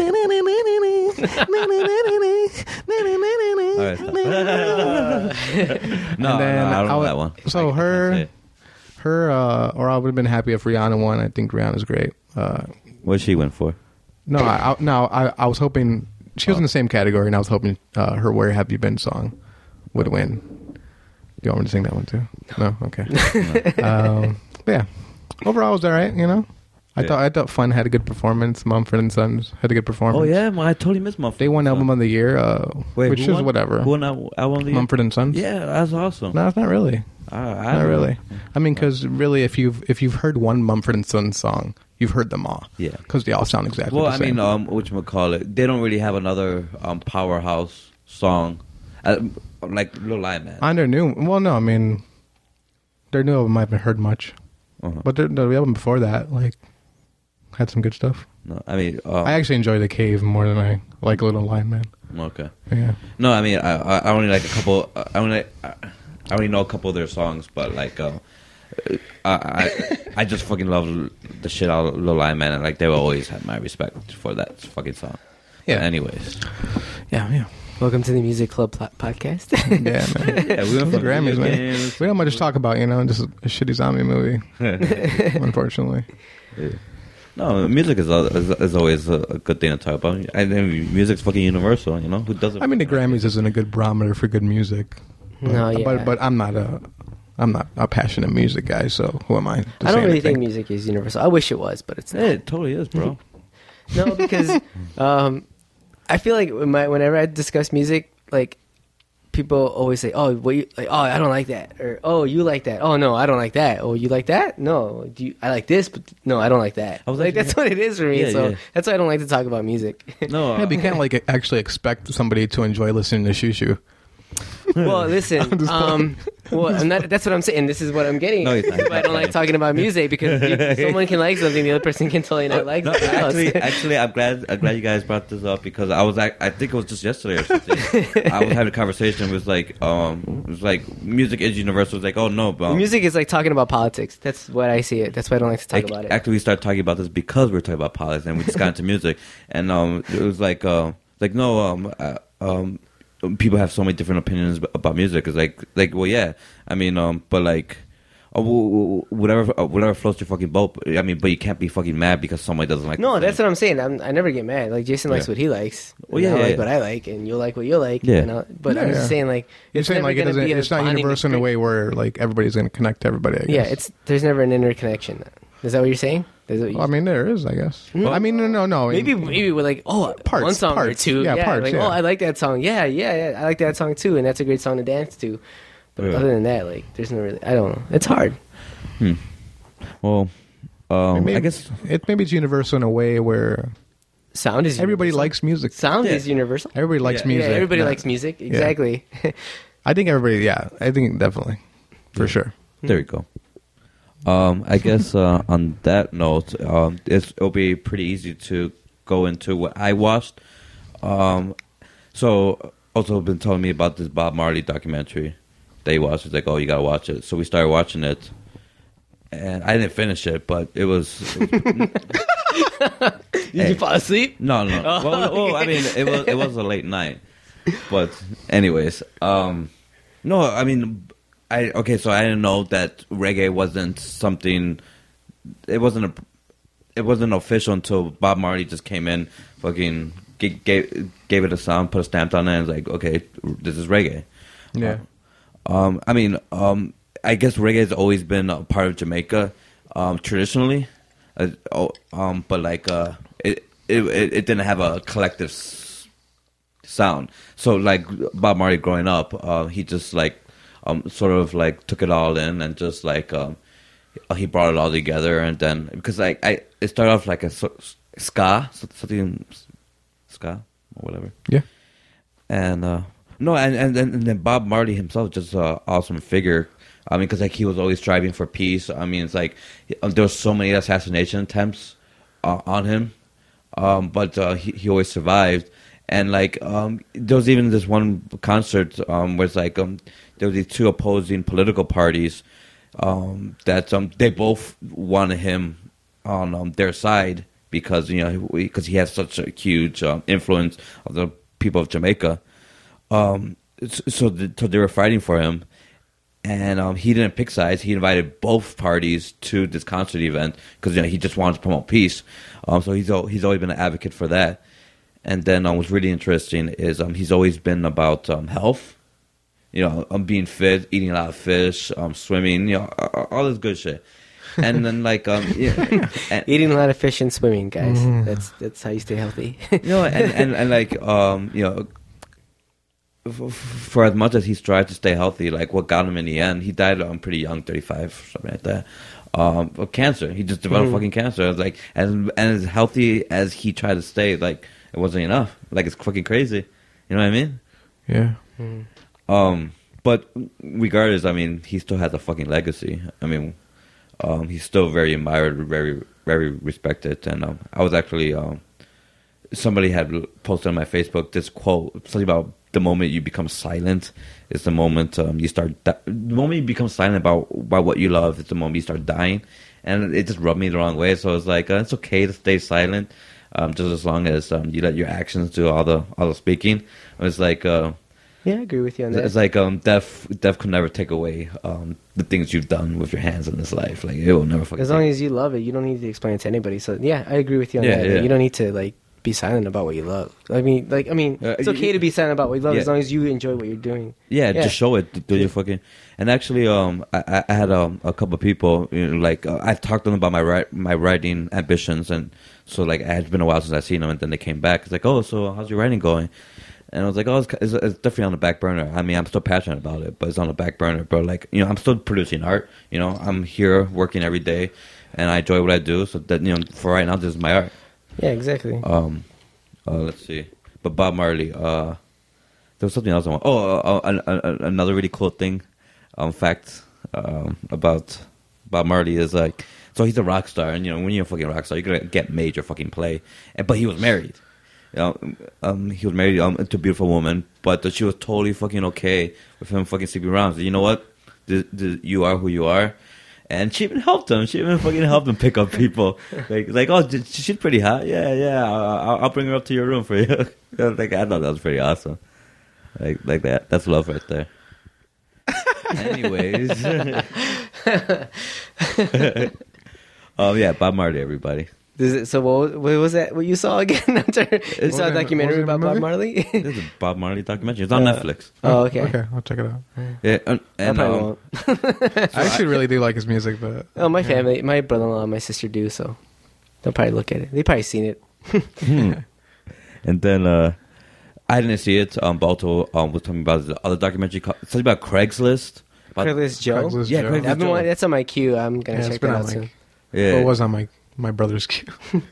All right. no, And no, then I don't know would- that one. So I- I can't her, say. her, uh, or I would have been happy if Rihanna won. I think Rihanna's great. Uh, What she went for? no, I, I, no, I, I was hoping she was Oh. in the same category, and I was hoping uh, her "Where Have You Been" song would win. Do you want me to sing that one too? No, okay. um, but yeah, overall, it was all right. You know, I Yeah. thought I thought Fun had a good performance. Mumford and Sons had a good performance. Oh yeah, man, I totally missed Mumford. They won album of the year, uh, Wait, which who is won? whatever. Who won al- album of the year? Mumford and Sons. Yeah, that's awesome. No, it's not really. I, I Not don't know. really. I mean, because really, if you've if you've heard one Mumford and Sons song, you've heard them all. Yeah. Because they all sound exactly Well, the I same. mean, um, whatchamacallit, they don't really have another um, powerhouse song uh, like Lil Lion Man. On their new, well, no, I mean, their new album I haven't heard much, Uh-huh. but their, the album before that, like, had some good stuff. No, I mean, uh, I actually enjoy The Cave more than I like Little Lion Man. okay. Yeah. No, I mean, I I I only like a couple. I only I only know a couple of their songs, but like, uh, I I I just fucking love the shit out of Little Lion Man, and like they will always have my respect for that fucking song. Yeah. But anyways, Yeah, yeah. Welcome to the Music Club pl- podcast. Yeah, man. yeah, we went The from Grammys, video man. games We don't much to talk about, you know, just a shitty zombie movie, to- unfortunately. No, music is, al- is is always a, a good thing to talk about. I mean, music's fucking universal. You know, who doesn't? I mean, the Grammys isn't a good barometer for good music. But, No, yeah. But, but I'm not a, I'm not a passionate music guy, so who am I? To I say don't really anything? think music is universal. I wish it was, but it's not. Yeah, it totally is, bro. No, because um, I feel like when my, whenever I discuss music, like people always say, "Oh, what you like? Oh, I don't like that," or "Oh, you like that." "Oh, no, I don't like that." "Oh, you like that?" "No, do you, I like this, but no, I don't like that." I was like, actually- that's what it is for me. Yeah, so yeah. that's why I don't like to talk about music. No, Yeah, uh, but you can't like actually expect somebody to enjoy listening to Shoo Shoo. Well, listen. I'm just Um, well, I'm not, that's what I'm saying. This is what I'm getting. No, at. he's not. That's why I don't like talking about music because you, someone can like something, the other person can totally not like no, something actually, else. actually, I'm glad. I'm glad you guys brought this up because I was. I, I think it was just yesterday or something. I was having a conversation. It was like, um, it was like music is universal. It was like, oh no, but um, Music is like talking about politics. That's what I see it. That's why I don't like to talk Ac- about it. Actually, we started talking about this because we were talking about politics, and we just got into music, and um, it was like, uh, like no, um, uh, um, people have so many different opinions ab- about music. It's like, like, well, yeah, I mean, um, but like, uh, w- w- whatever, uh, whatever floats your fucking boat. I mean, but you can't be fucking mad because somebody doesn't like. No, the that's thing. what I'm saying. I'm, I never get mad. Like Jason likes Yeah. what he likes. Well, and yeah, I yeah, like yeah. what I like, and you'll like what you like. Yeah. and I'll- but I'm Yeah, just yeah. saying, like, You're it's saying never like it gonna doesn't. be a It's not bonding universal in a experience. way where like everybody's going to connect to everybody. I guess. Yeah, it's there's never an interconnection. Is that what you're saying? Is that what you, Well, I mean, there is, I guess. No. I mean, no, no, no. maybe maybe we're like, oh, Parts, one song or parts. two. Yeah, Yeah, parts, like, yeah. oh, I like that song. Yeah, yeah, yeah, I like that song too, and that's a great song to dance to. But Yeah. other than that, like, there's no really. I don't know. It's hard. Hmm. Well, um, maybe, I guess it maybe it's universal in a way where Sound is everybody universal. likes music. sound Yeah. is universal. Everybody likes Yeah. music. Yeah, everybody No. likes music. Exactly. I think everybody. Yeah, I think definitely, for Yeah. sure. there we go. Um, I guess uh, on that note, um, it's, it'll be pretty easy to go into what I watched. Um, so, also been telling me about this Bob Marley documentary that he watched. It's like, oh, you gotta watch it. So we started watching it, and I didn't finish it, but it was. It was Did Hey. you fall asleep? no, no. Oh, well, well, I mean, it was it was a late night, but anyways, um, no, I mean. I, okay, so I didn't know that reggae wasn't something. It wasn't a. It wasn't official until Bob Marley just came in, fucking gave gave, gave it a sound, put a stamp on it, and was like, okay, this is reggae. Yeah. Um, I mean, um, I guess reggae has always been a part of Jamaica, um, traditionally, uh, oh, um, but like uh, it, it it didn't have a collective s- sound. So like Bob Marley growing up, uh, he just like. Um, sort of like took it all in and just like um, he brought it all together and then because like I it started off like a so, ska something ska or whatever Yeah. and uh, no and, and and then Bob Marley himself just an awesome figure. I mean because like he was always striving for peace. I mean it's like um, there was so many assassination attempts uh, on him, um, but uh, he he always survived. And like um, there was even this one concert um, where it's like um, there were these two opposing political parties um, that um, they both wanted him on um, their side because you know because he has such a huge um, influence of the people of Jamaica. Um, so, the, so they were fighting for him, and um, he didn't pick sides. He invited both parties to this concert event because you know he just wanted to promote peace. Um, so he's al- he's always been an advocate for that. And then um, what's really interesting is um, he's always been about um, health, you know, um, being fit, eating a lot of fish, um, swimming, you know, all, all this good shit. And then like um, yeah, and, Eating a lot of fish and swimming, guys. That's that's how you stay healthy. you know, and, and, and like um, you know, f- for as much as he's tried to stay healthy, like what got him in the end, he died um, pretty young, thirty-five, something like that. Um, of cancer. He just developed Mhm. fucking cancer. It's like as and as healthy as he tried to stay, like. It wasn't enough. Like it's fucking crazy. You know what I mean? Yeah. Mm. Um, but regardless, I mean, he still has a fucking legacy. I mean, um, he's still very admired, very very respected. And um, I was actually um, somebody had posted on my Facebook this quote, something about the moment you become silent is the moment um, you start. Di- the moment you become silent about about what you love is the moment you start dying, and it just rubbed me the wrong way. So it's like uh, it's okay to stay silent, um, just as long as um, you let your actions do all the all the speaking. It's like. Uh, Yeah, I agree with you on that. It's like um, death. Death could never take away um, the things you've done with your hands in this life. Like it will never fucking. As long as you love it, you don't need to explain it to anybody. So yeah, I agree with you on Yeah, that. yeah. You don't need to like be silent about what you love. I mean, like I mean, Uh, it's okay you- to be silent about what you love yeah. as long as you enjoy what you're doing. Yeah, Yeah. just show it. Do your fucking. And actually, um, I, I- I had um, a couple of people. You know, like uh, I've talked to them about my ri- my writing ambitions, and so like it had been a while since I've seen them, and then they came back. It's like, oh, so how's your writing going? And I was like, oh, it's, it's, it's definitely on the back burner. I mean, I'm still passionate about it, but it's on the back burner. But like, you know, I'm still producing art. You know, I'm here working every day, and I enjoy what I do. So that, you know, for right now, this is my art. Yeah, exactly. Um, uh, let's see. But Bob Marley, uh, there was something else I want. Oh, uh, uh, uh, uh, another really cool thing, um, fact um, about Bob Marley is like, so he's a rock star, and you know, when you're a fucking rock star, you're gonna get major fucking play. And but he was married. You know, um, he was married um, to a beautiful woman, but she was totally fucking okay with him fucking sleeping around. So you know what? Th- th- you are who you are. And she even helped him. She even fucking helped him pick up people. Like, like, oh, j- she's pretty hot. Yeah, yeah. I'll, I'll bring her up to your room for you. Like, I thought that was pretty awesome. Like, like that. That's love right there. Anyways, um, yeah, Bob Marley, everybody. Is it, so what, what was that? What you saw again? After you Was saw a it- documentary was it a about Bob movie? Marley? This is a Bob Marley documentary. It's on Uh, Netflix. Oh, okay. Okay, I'll check it out. Yeah, and, I and probably um, won't. I actually really do like his music, but Oh, my yeah. family, my brother-in-law, and my sister do. So they'll probably look at it. They probably seen it. Hmm. And then uh, I didn't see it. Um, Balto um, was talking about the other documentary, called, something about Craigslist. About, Craigslist Joe. Craigslist Yeah, Joe. Craigslist I've been Joe. wanting, that's on my queue. I'm gonna Yeah, it's check been that on out my- soon. Yeah, Well, it was on my my brother's queue.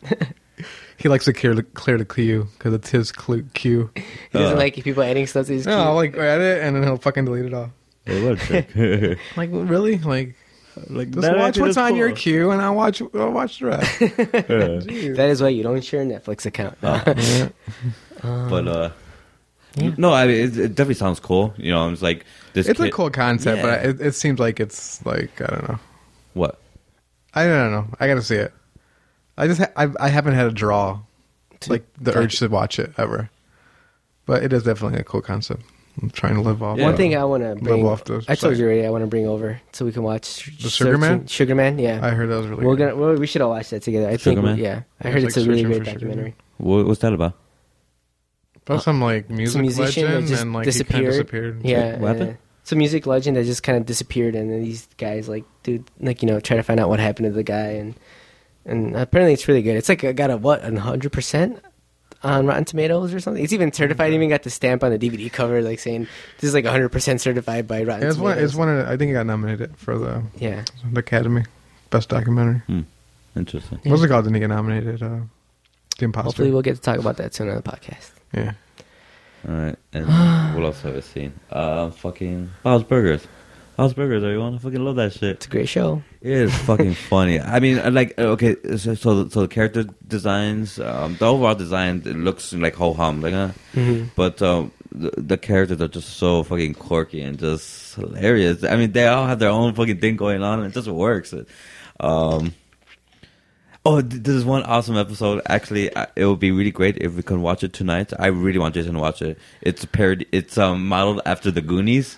He likes to clear the clear the queue because it's his clu- queue. He doesn't Uh. like people adding stuff to his queue. No, I'll like add it and then he'll fucking delete it all. It was sick. Like really? Like like, just that watch actually what's is on your cool. queue and I'll watch I'll watch the rest. Yeah. That is why you don't share a Netflix account. Yeah. But uh, Yeah. no, I mean, it, it definitely sounds cool. You know, it's like this. It's a kid- cool concept, Yeah. but it, it seems like it's like I don't know. What? I don't know. I gotta see it. I just ha- I I haven't had a draw, like the urge to watch it ever. But it is definitely a cool concept. I'm trying to live off. Yeah. One uh, thing I want to bring, off the I told site. you already, I want to bring over so we can watch The Sugar Man? Sugar Man, yeah. I heard that was really. We're good. gonna, well, we should all watch that together. I Sugar think, Man? yeah. I Yeah, heard it's it's, like a really searching great for sugar. documentary. What, what's that about? About some like music musician that legend just and like he kind of disappeared. disappeared. Yeah, What happened? uh, it's a music legend that just kind of disappeared, and then these guys like, dude, like you know, try to find out what happened to the guy, and and apparently it's really good. It's like got a what, a hundred percent on Rotten Tomatoes or something. It's even certified. Even got the stamp on the D V D cover, like saying this is like a hundred percent certified by Rotten Yeah, it's one. Tomatoes. It's one. Of the, I think it got nominated for the, Yeah, the Academy Best Documentary. Hmm. Interesting. What's it called? Didn't it get nominated? Uh, the Imposter. hopefully we'll get to talk about that soon on the podcast. Yeah. All right. And what else have I seen? Uh, fucking Bob's Burgers. Bob's Burgers, everyone. I fucking love that shit. It's a great show. It is fucking funny. I mean, like, okay, so so, so the character designs, um, the overall design, it looks like ho hum, like, uh, Mm-hmm. but um, the, the characters are just so fucking quirky and just hilarious. I mean, they all have their own fucking thing going on, and it just works. Um, oh, th- this is one awesome episode. Actually, I- it would be really great if we can watch it tonight. I really want Jason to watch it. It's a parody. It's um, modeled after the Goonies.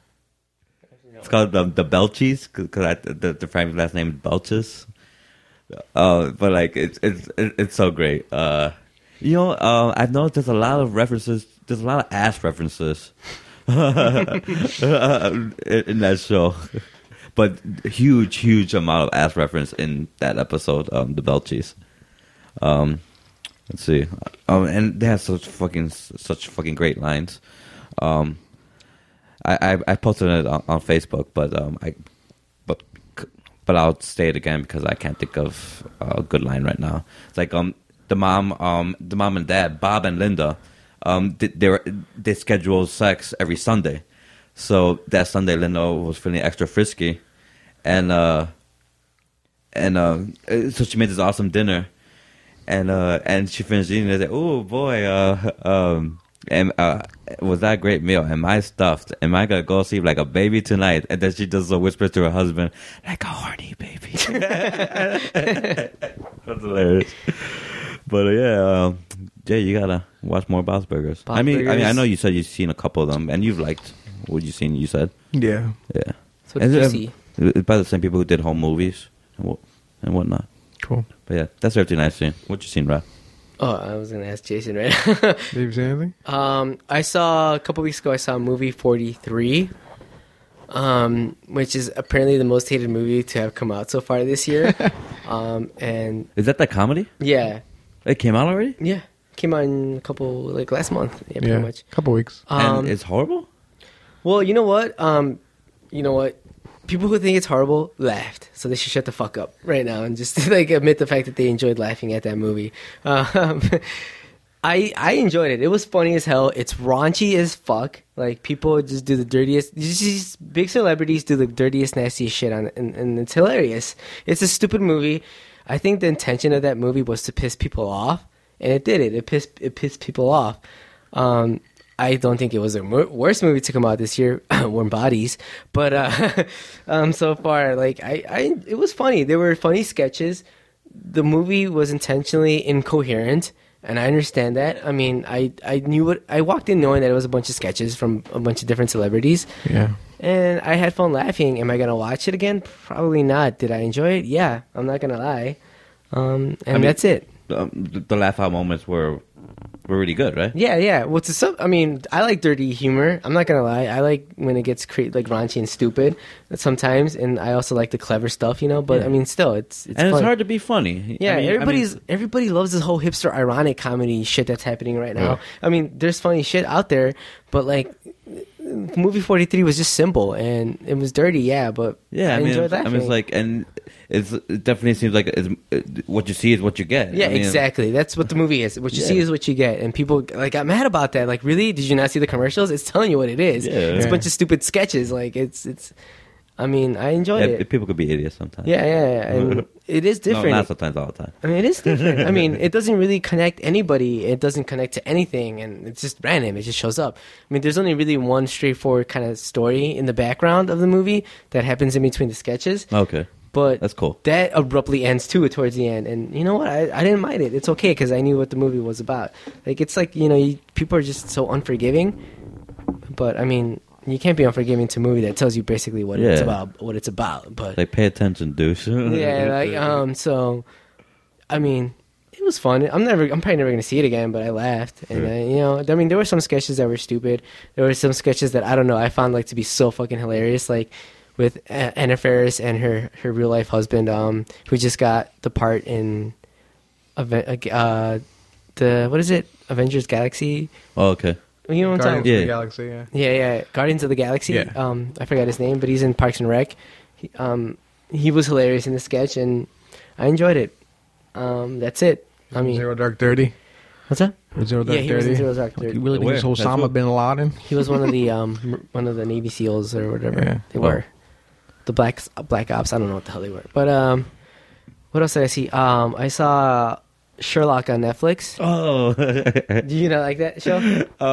It's called the the Belchies because the the family last name is Belches. Uh, but like it's it's it's so great. Uh, you know, uh, I've noticed there's a lot of references. There's a lot of ass references in, in that show, but huge huge amount of ass reference in that episode. Um, the Belchies. Um, let's see. Um, and they have such fucking such fucking great lines. Um. I, I, I posted it on, on Facebook, but um, I, but but I'll say it again because I can't think of a good line right now. It's like um the mom um the mom and dad Bob and Linda, um they they, were, they schedule sex every Sunday, so that Sunday Linda was feeling extra frisky, and uh and um, uh, so she made this awesome dinner, and uh, and she finished eating it. I said, "Oh boy, uh, um, am, uh, was that a great meal? Am I stuffed? Am I gonna go sleep like a baby tonight?" And then she just uh, whispers to her husband, "Like a horny baby." That's hilarious. But uh, yeah, um, Jay, you gotta watch more Bob's Burgers. Bob's I mean, I mean, I Burgers. know you said you've seen a couple of them, and you've liked what you've seen. You said, Yeah. yeah. So what did you And, see? uh, It's by the same people who did home movies and, what, and whatnot. Cool. But yeah, that's everything I've seen. What you seen, Rob? Oh, I was gonna ask Jason, right? Did you say anything? um, I saw a couple weeks ago. I saw movie forty-three, um, which is apparently the most hated movie to have come out so far this year. um, and Is that that comedy? yeah, It came out already? yeah, came out in a couple like last month. Yeah, pretty Yeah. much. Couple weeks. Um, and it's horrible? Well, you know what? Um, you know what? People who think it's horrible laughed, so they should shut the fuck up right now and just like admit the fact that they enjoyed laughing at that movie. Um, I I enjoyed it. It was funny as hell. It's raunchy as fuck. Like people just do the dirtiest. These big celebrities do the dirtiest, nastiest shit on, and, and it's hilarious. It's a stupid movie. I think the intention of that movie was to piss people off, and it did it. It pissed it pissed people off. Um, I don't think it was the mo- worst movie to come out this year, Warm Bodies. But uh, um, so far, like I, I, it was funny. There were funny sketches. The movie was intentionally incoherent, and I understand that. I mean, I, I knew what I walked in knowing that it was a bunch of sketches from a bunch of different celebrities, Yeah. and I had fun laughing. Am I gonna watch it again? Probably not. Did I enjoy it? Yeah, I'm not gonna lie. Um, and I mean- that's it. Um, the, the laugh out moments were were really good, right? Yeah, yeah. Well, to some, I mean, I like dirty humor. I'm not gonna lie. I like when it gets cre- like raunchy and stupid sometimes, and I also like the clever stuff, you know. But Yeah. I mean, still, it's it's and it's fun. hard to be funny. Yeah, I mean- I everybody's mean, everybody loves this whole hipster ironic comedy shit that's happening right now. Yeah. I mean, there's funny shit out there, but like, movie forty-three was just simple and it was dirty, yeah. But yeah, I, I, mean, enjoyed it's, I laughing. mean, it's like, and it's, it definitely seems like it's, it, what you see is what you get. Yeah, I mean, exactly. That's what the movie is. What you Yeah. see is what you get, and people like got mad about that. Like, really? Did you not see the commercials? It's telling you what it is. Yeah. It's a Yeah. bunch of stupid sketches. Like, it's it's. I mean, I enjoyed yeah, it. people could be idiots sometimes. Yeah, yeah, yeah. And it is different. No, not sometimes, all the time. I mean, it is different. I mean, it doesn't really connect anybody. It doesn't connect to anything, and it's just random. It just shows up. I mean, there's only really one straightforward kind of story in the background of the movie that happens in between the sketches. Okay, But that's cool. that abruptly ends too towards the end, and you know what? I, I didn't mind it. It's okay because I knew what the movie was about. Like it's like you know, you, people are just so unforgiving. But I mean, you can't be unforgiving to a movie that tells you basically what it's Yeah. about. What it's about. But Like, pay attention, douche. yeah, like um, so I mean, it was fun. I'm never, I'm probably never gonna see it again. But I laughed, and Sure. I, you know, I mean, there were some sketches that were stupid. There were some sketches that I don't know. I found like to be so fucking hilarious, like with A- Anna Faris and her her real life husband, um, who just got the part in, Aven- uh, the what is it, Avengers Galaxy? Oh, okay. You know what I'm Guardians talking? Yeah. of the Galaxy, yeah. Yeah, yeah, Guardians of the Galaxy. Yeah. Um, I forgot his name, but he's in Parks and Rec. He, um, he was hilarious in the sketch, and I enjoyed it. Um, that's it. I mean, Zero Dark Thirty. what's that? Zero Dark Yeah, he was Thirty. in Zero Dark Like, Thirty. you really think Where? it's That's Osama what- bin Laden? He was one of the um, m- one of the Navy SEALs or whatever Yeah. they Wow. were. The black black ops. I don't know what the hell they were. But um, what else did I see? Um, I saw Sherlock on Netflix. Oh. Do you not like that show?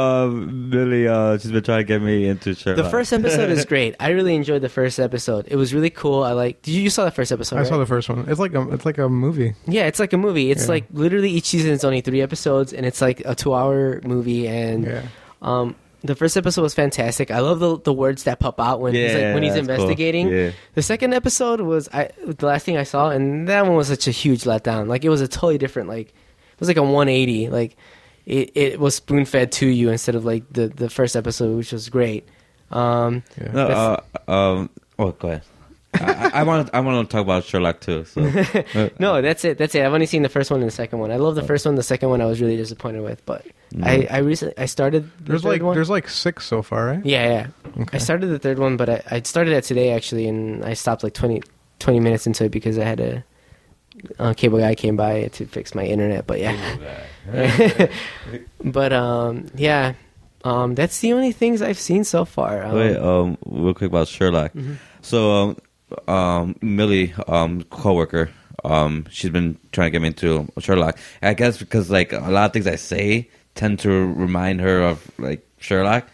um, Billy, uh, she's been trying to get me into Sherlock. The first episode is great. I really enjoyed the first episode. It was really cool. I like. Did you, you saw the first episode? I saw right? the first one. It's like a it's like a movie. Yeah, it's like a movie. It's Yeah. like literally each season is only three episodes, and it's like a two-hour movie. And Yeah. um, the first episode was fantastic. I love the the words that pop out when he's like Yeah, when he's that's cool. investigating. Yeah. The second episode was I the last thing I saw, and that one was such a huge letdown. Like it was a totally different. Like it was like a one eighty. Like it, it was spoon fed to you instead of like the the first episode, which was great. Um, Yeah. No, uh, That's- um, oh, go ahead. I, I want to. I want to talk about Sherlock too. So, uh, No, that's it. That's it. I've only seen the first one and the second one. I love the first one. The second one, I was really disappointed with. But I, I recently, I started. The There's third like one. there's like six so far, right? yeah, yeah. Okay. I started the third one, but I, I started it today actually, and I stopped like twenty, twenty minutes into it because I had a uh, cable guy came by to fix my internet. But yeah, but um, yeah, um, that's the only things I've seen so far. Um, wait, um, real quick about Sherlock. mhm. So, um, um, Millie, um, coworker, um, she's been trying to get me into Sherlock. I guess because like a lot of things I say tend to remind her of like Sherlock.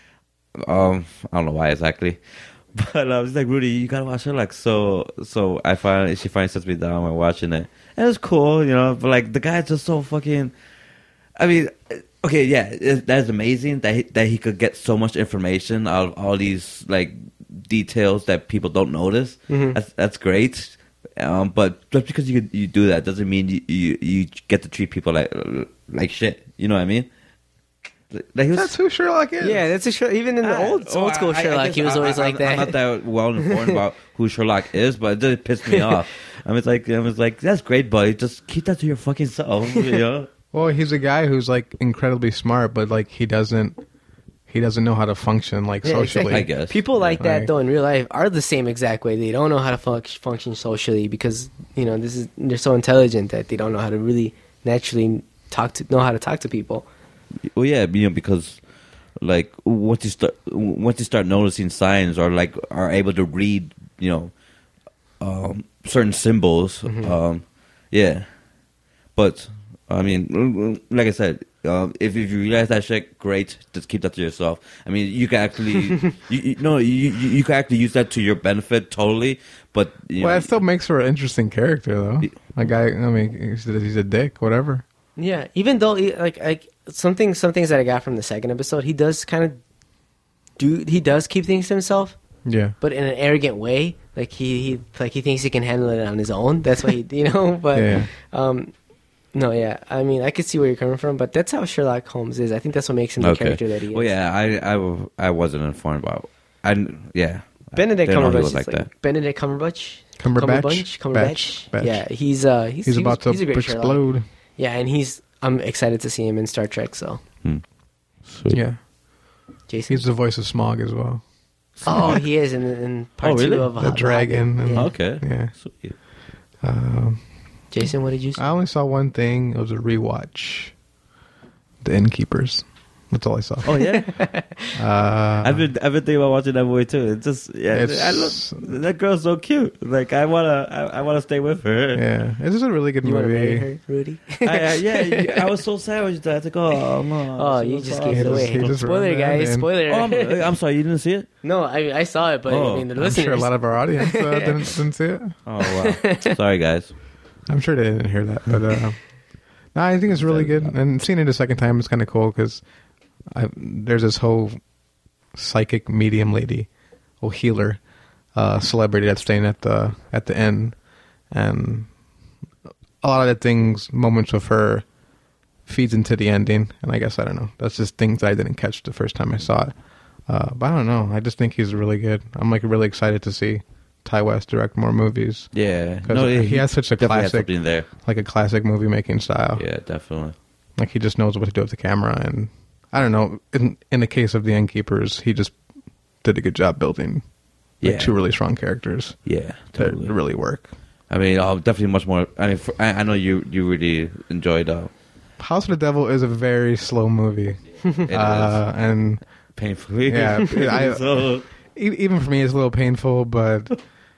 Um, I don't know why exactly, but I was like, Rudy, you gotta watch Sherlock. So, so I finally, she finally sets me down when watching it, and it's cool, you know. But like the guy's just so fucking. I mean, okay, yeah, it, that's amazing that he, that he could get so much information out of all these like details that people don't notice. Mm-hmm. That's that's great. Um, but just because you you do that doesn't mean you, you you get to treat people like like shit. You know what I mean? Like he was, That's who Sherlock is. Yeah, that's a show. Even in the I- old oh, old school I- I Sherlock, guess he was I- always I- like that. I'm not that well informed about who Sherlock is, but it did piss me off. I was like, I was like, that's great, buddy. Just keep that to your fucking self. You know? Well, he's a guy who's like incredibly smart, but like he doesn't he doesn't know how to function like Yeah, socially. exactly. I guess. People like that Like- though in real life are the same exact way. They don't know how to func- function socially because you know this is they're so intelligent that they don't know how to really naturally talk to know how to talk to people. Well, yeah, you know, because like once you start once you start noticing signs or like are able to read, you know, um, certain symbols, Mm-hmm. um, yeah. But I mean, like I said, um, if if you realize that shit, great. Just keep that to yourself. I mean, you can actually, you, you no, you, you you can actually use that to your benefit totally. But you Well, know, it still makes for an interesting character, though. A guy, I mean, he's a, he's a dick, whatever. Yeah, even though he- like like something some things that I got from the second episode, he does kind of do he does keep things to himself, Yeah. but in an arrogant way. Like he, he like he thinks he can handle it on his own. That's why he you know. But Yeah. um, no, yeah. I mean, I could see where you're coming from, but that's how Sherlock Holmes is. I think that's what makes him the okay. character that he is. Well, yeah, I I, w- I wasn't informed about. I yeah. Benedict I didn't know he Cumberbatch was is like like, that. Benedict Cumberbatch. Cumberbatch? Cumberbatch. Cumberbatch. Batch. Batch. Yeah, he's uh he's He's, about to he's a great Sherlock. explode. Yeah, and he's I'm excited to see him in Star Trek. So, Hmm. Sweet. Yeah. Jason. He's the voice of Smog as well. Oh, he is in, in part Oh, really? two of The Hot dragon Robin. and- Yeah. Okay. Yeah. Sweet. Um, Jason, what did you say? I only saw one thing. It was a rewatch. The Innkeepers. That's all I saw. Oh yeah. Uh, I've been I've been thinking about watching that movie too. It's just yeah, It's- I love, that girl's so cute. Like I wanna I, I wanna stay with her. yeah. It's just a really good You want to marry movie. her, Rudy? I, I, yeah, I was so sad when you had to go. Oh, no, Oh, she you was just awesome. gave it He away. just- he just Spoiler, ruined that, guys. man. Spoiler. Oh, I'm, I'm sorry, you didn't see it. no, I I saw it, but Oh, I mean the I'm listeners. sure a lot of our audience uh, didn't, didn't see it. Oh wow, sorry guys. I'm sure they didn't hear that, but uh, no, I think it's really good. And seeing it a second time is kind of cool because there's this whole psychic medium lady, or healer, uh, celebrity that's staying at the at the inn, and a lot of the things, moments with her, feeds into the ending. And I guess I don't know. That's just things that I didn't catch the first time I saw it. Uh, but I don't know. I just think he's really good. I'm like really excited to see Ty West direct more movies. Yeah, 'Cause no, he has such a definitely has classic- something there. Like a classic movie making style. Yeah, definitely. Like he just knows what to do with the camera, and I don't know. In in the case of the Innkeepers, he just did a good job building like, Yeah. two really strong characters Yeah, that totally. really work. I mean, oh, definitely much more. I mean, for, I, I know you you really enjoyed. Uh, House of the Devil is a very slow movie, it uh, and is painfully. yeah, I- so, e- even for me, it's a little painful. But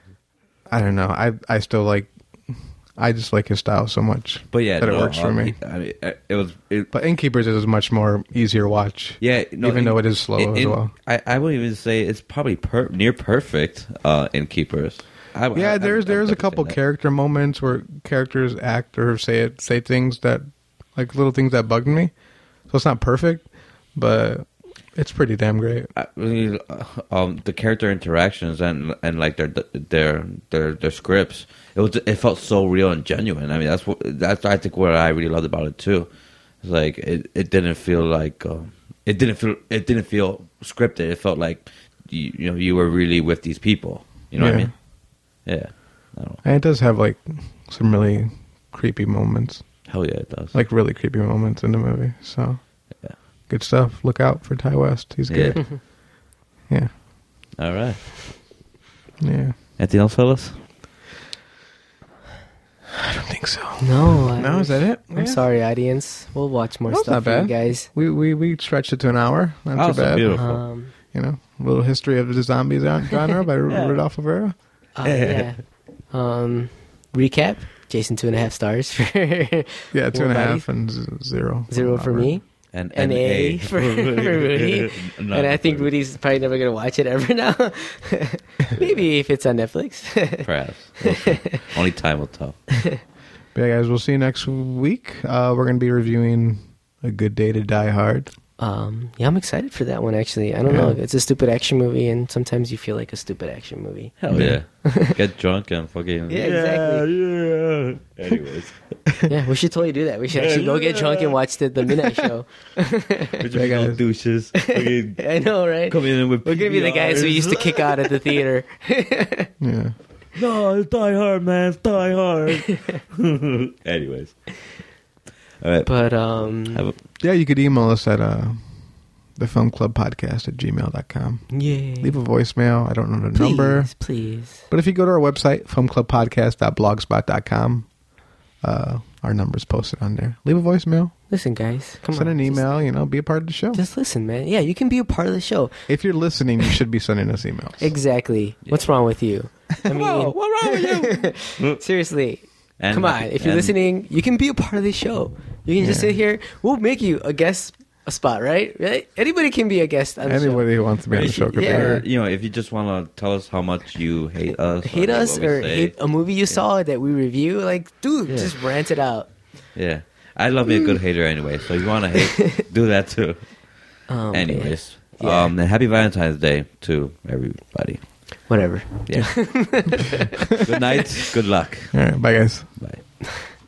I don't know. I I still like. I just like his style so much. but yeah, that it no, works for um, me. I mean, it was. It, But Innkeepers is a much more easier watch. yeah, no, even in- though it is slow in- as in- well. I, I would even say it's probably per, near perfect uh, in Keepers. I, Yeah, I- I- there's I would there's a definitely say couple that. character moments where characters act or say it say things that like little things that bugged me. So it's not perfect, but it's pretty damn great. I mean, uh, um, the character interactions and and like their their their their scripts, it was it felt so real and genuine. I mean, that's what that's I think what I really loved about it too. It's like it, it didn't feel like um, it didn't feel it didn't feel scripted. It felt like you, you know you were really with these people. You know what I Yeah. mean? Yeah. I don't know. And it does have like some really creepy moments, Hell yeah, it does. like really creepy moments in the movie. So Yeah. good stuff. Look out for Ty West. He's Yeah. good. Yeah, All right. yeah. Anything else, fellas? I don't think so. No, I, No, is that it? I'm Yeah. sorry, audience. We'll watch more That's stuff not for you bad. guys. We we we stretched it to an hour. Not too Awesome, bad. beautiful. Um, You know, a little history of the zombie genre by Yeah. Rudolph Rivera. Uh, yeah. Um, recap. Jason two and a half stars for Yeah, two and a half Buddy. and z- zero. Zero for me. And An A for, for Rudy. Not And I think for- Rudy's probably never going to watch it ever now. Maybe if it's on Netflix. Perhaps. We'll see. Only time will tell. But yeah, guys, we'll see you next week. Uh, we're going to be reviewing A Good Day to Die Hard. um, yeah, I'm excited for that one, actually. I don't Yeah. know. It's a stupid action movie, and sometimes you feel like a stupid action movie. Hell yeah. Get drunk and fucking. Yeah, exactly. Yeah. Anyways. Yeah, we should totally do that. We should actually go get drunk and watch the, the Midnight Show. Which Yeah, yeah, guys. douches. Fucking I know, right? coming in with We're going to be the guys we P B Rs. used to kick out at the theater. Yeah. No, it's Die Hard, man. It's Die Hard. Anyways. All right. But, um, Have a, Yeah, you could email us at uh, the film club podcast at gmail dot com. yeah. Leave a voicemail. I don't know the please, number. Please. But if you go to our website, film club podcast dot blogspot dot com, uh, our number's posted on there. Leave a voicemail. Listen, guys. Come Send on. an just- email. You know, be a part of the show. Just listen, man. Yeah, you can be a part of the show. If you're listening, you should be sending us emails. Exactly. What's wrong with you? I mean, Whoa, what's wrong with you? seriously. And- Come on. If you're and- listening, you can be a part of the show. You can just Yeah. sit here. We'll make you a guest a spot, right? Right? Anybody can be a guest on the Anybody who wants to be on the show could Yeah. be Or, here. you know, if you just want to tell us how much you hate us, show. Hate or us what we or say. hate a movie you saw that we review. Like, dude, Yeah. just rant it out. Yeah, I love me a good hater anyway. So if you want to hate, do that too. Um, man. Anyways, Yeah. um, and happy Valentine's Day to everybody. Whatever. Yeah. Good night. Good luck. All right, bye, guys. Bye.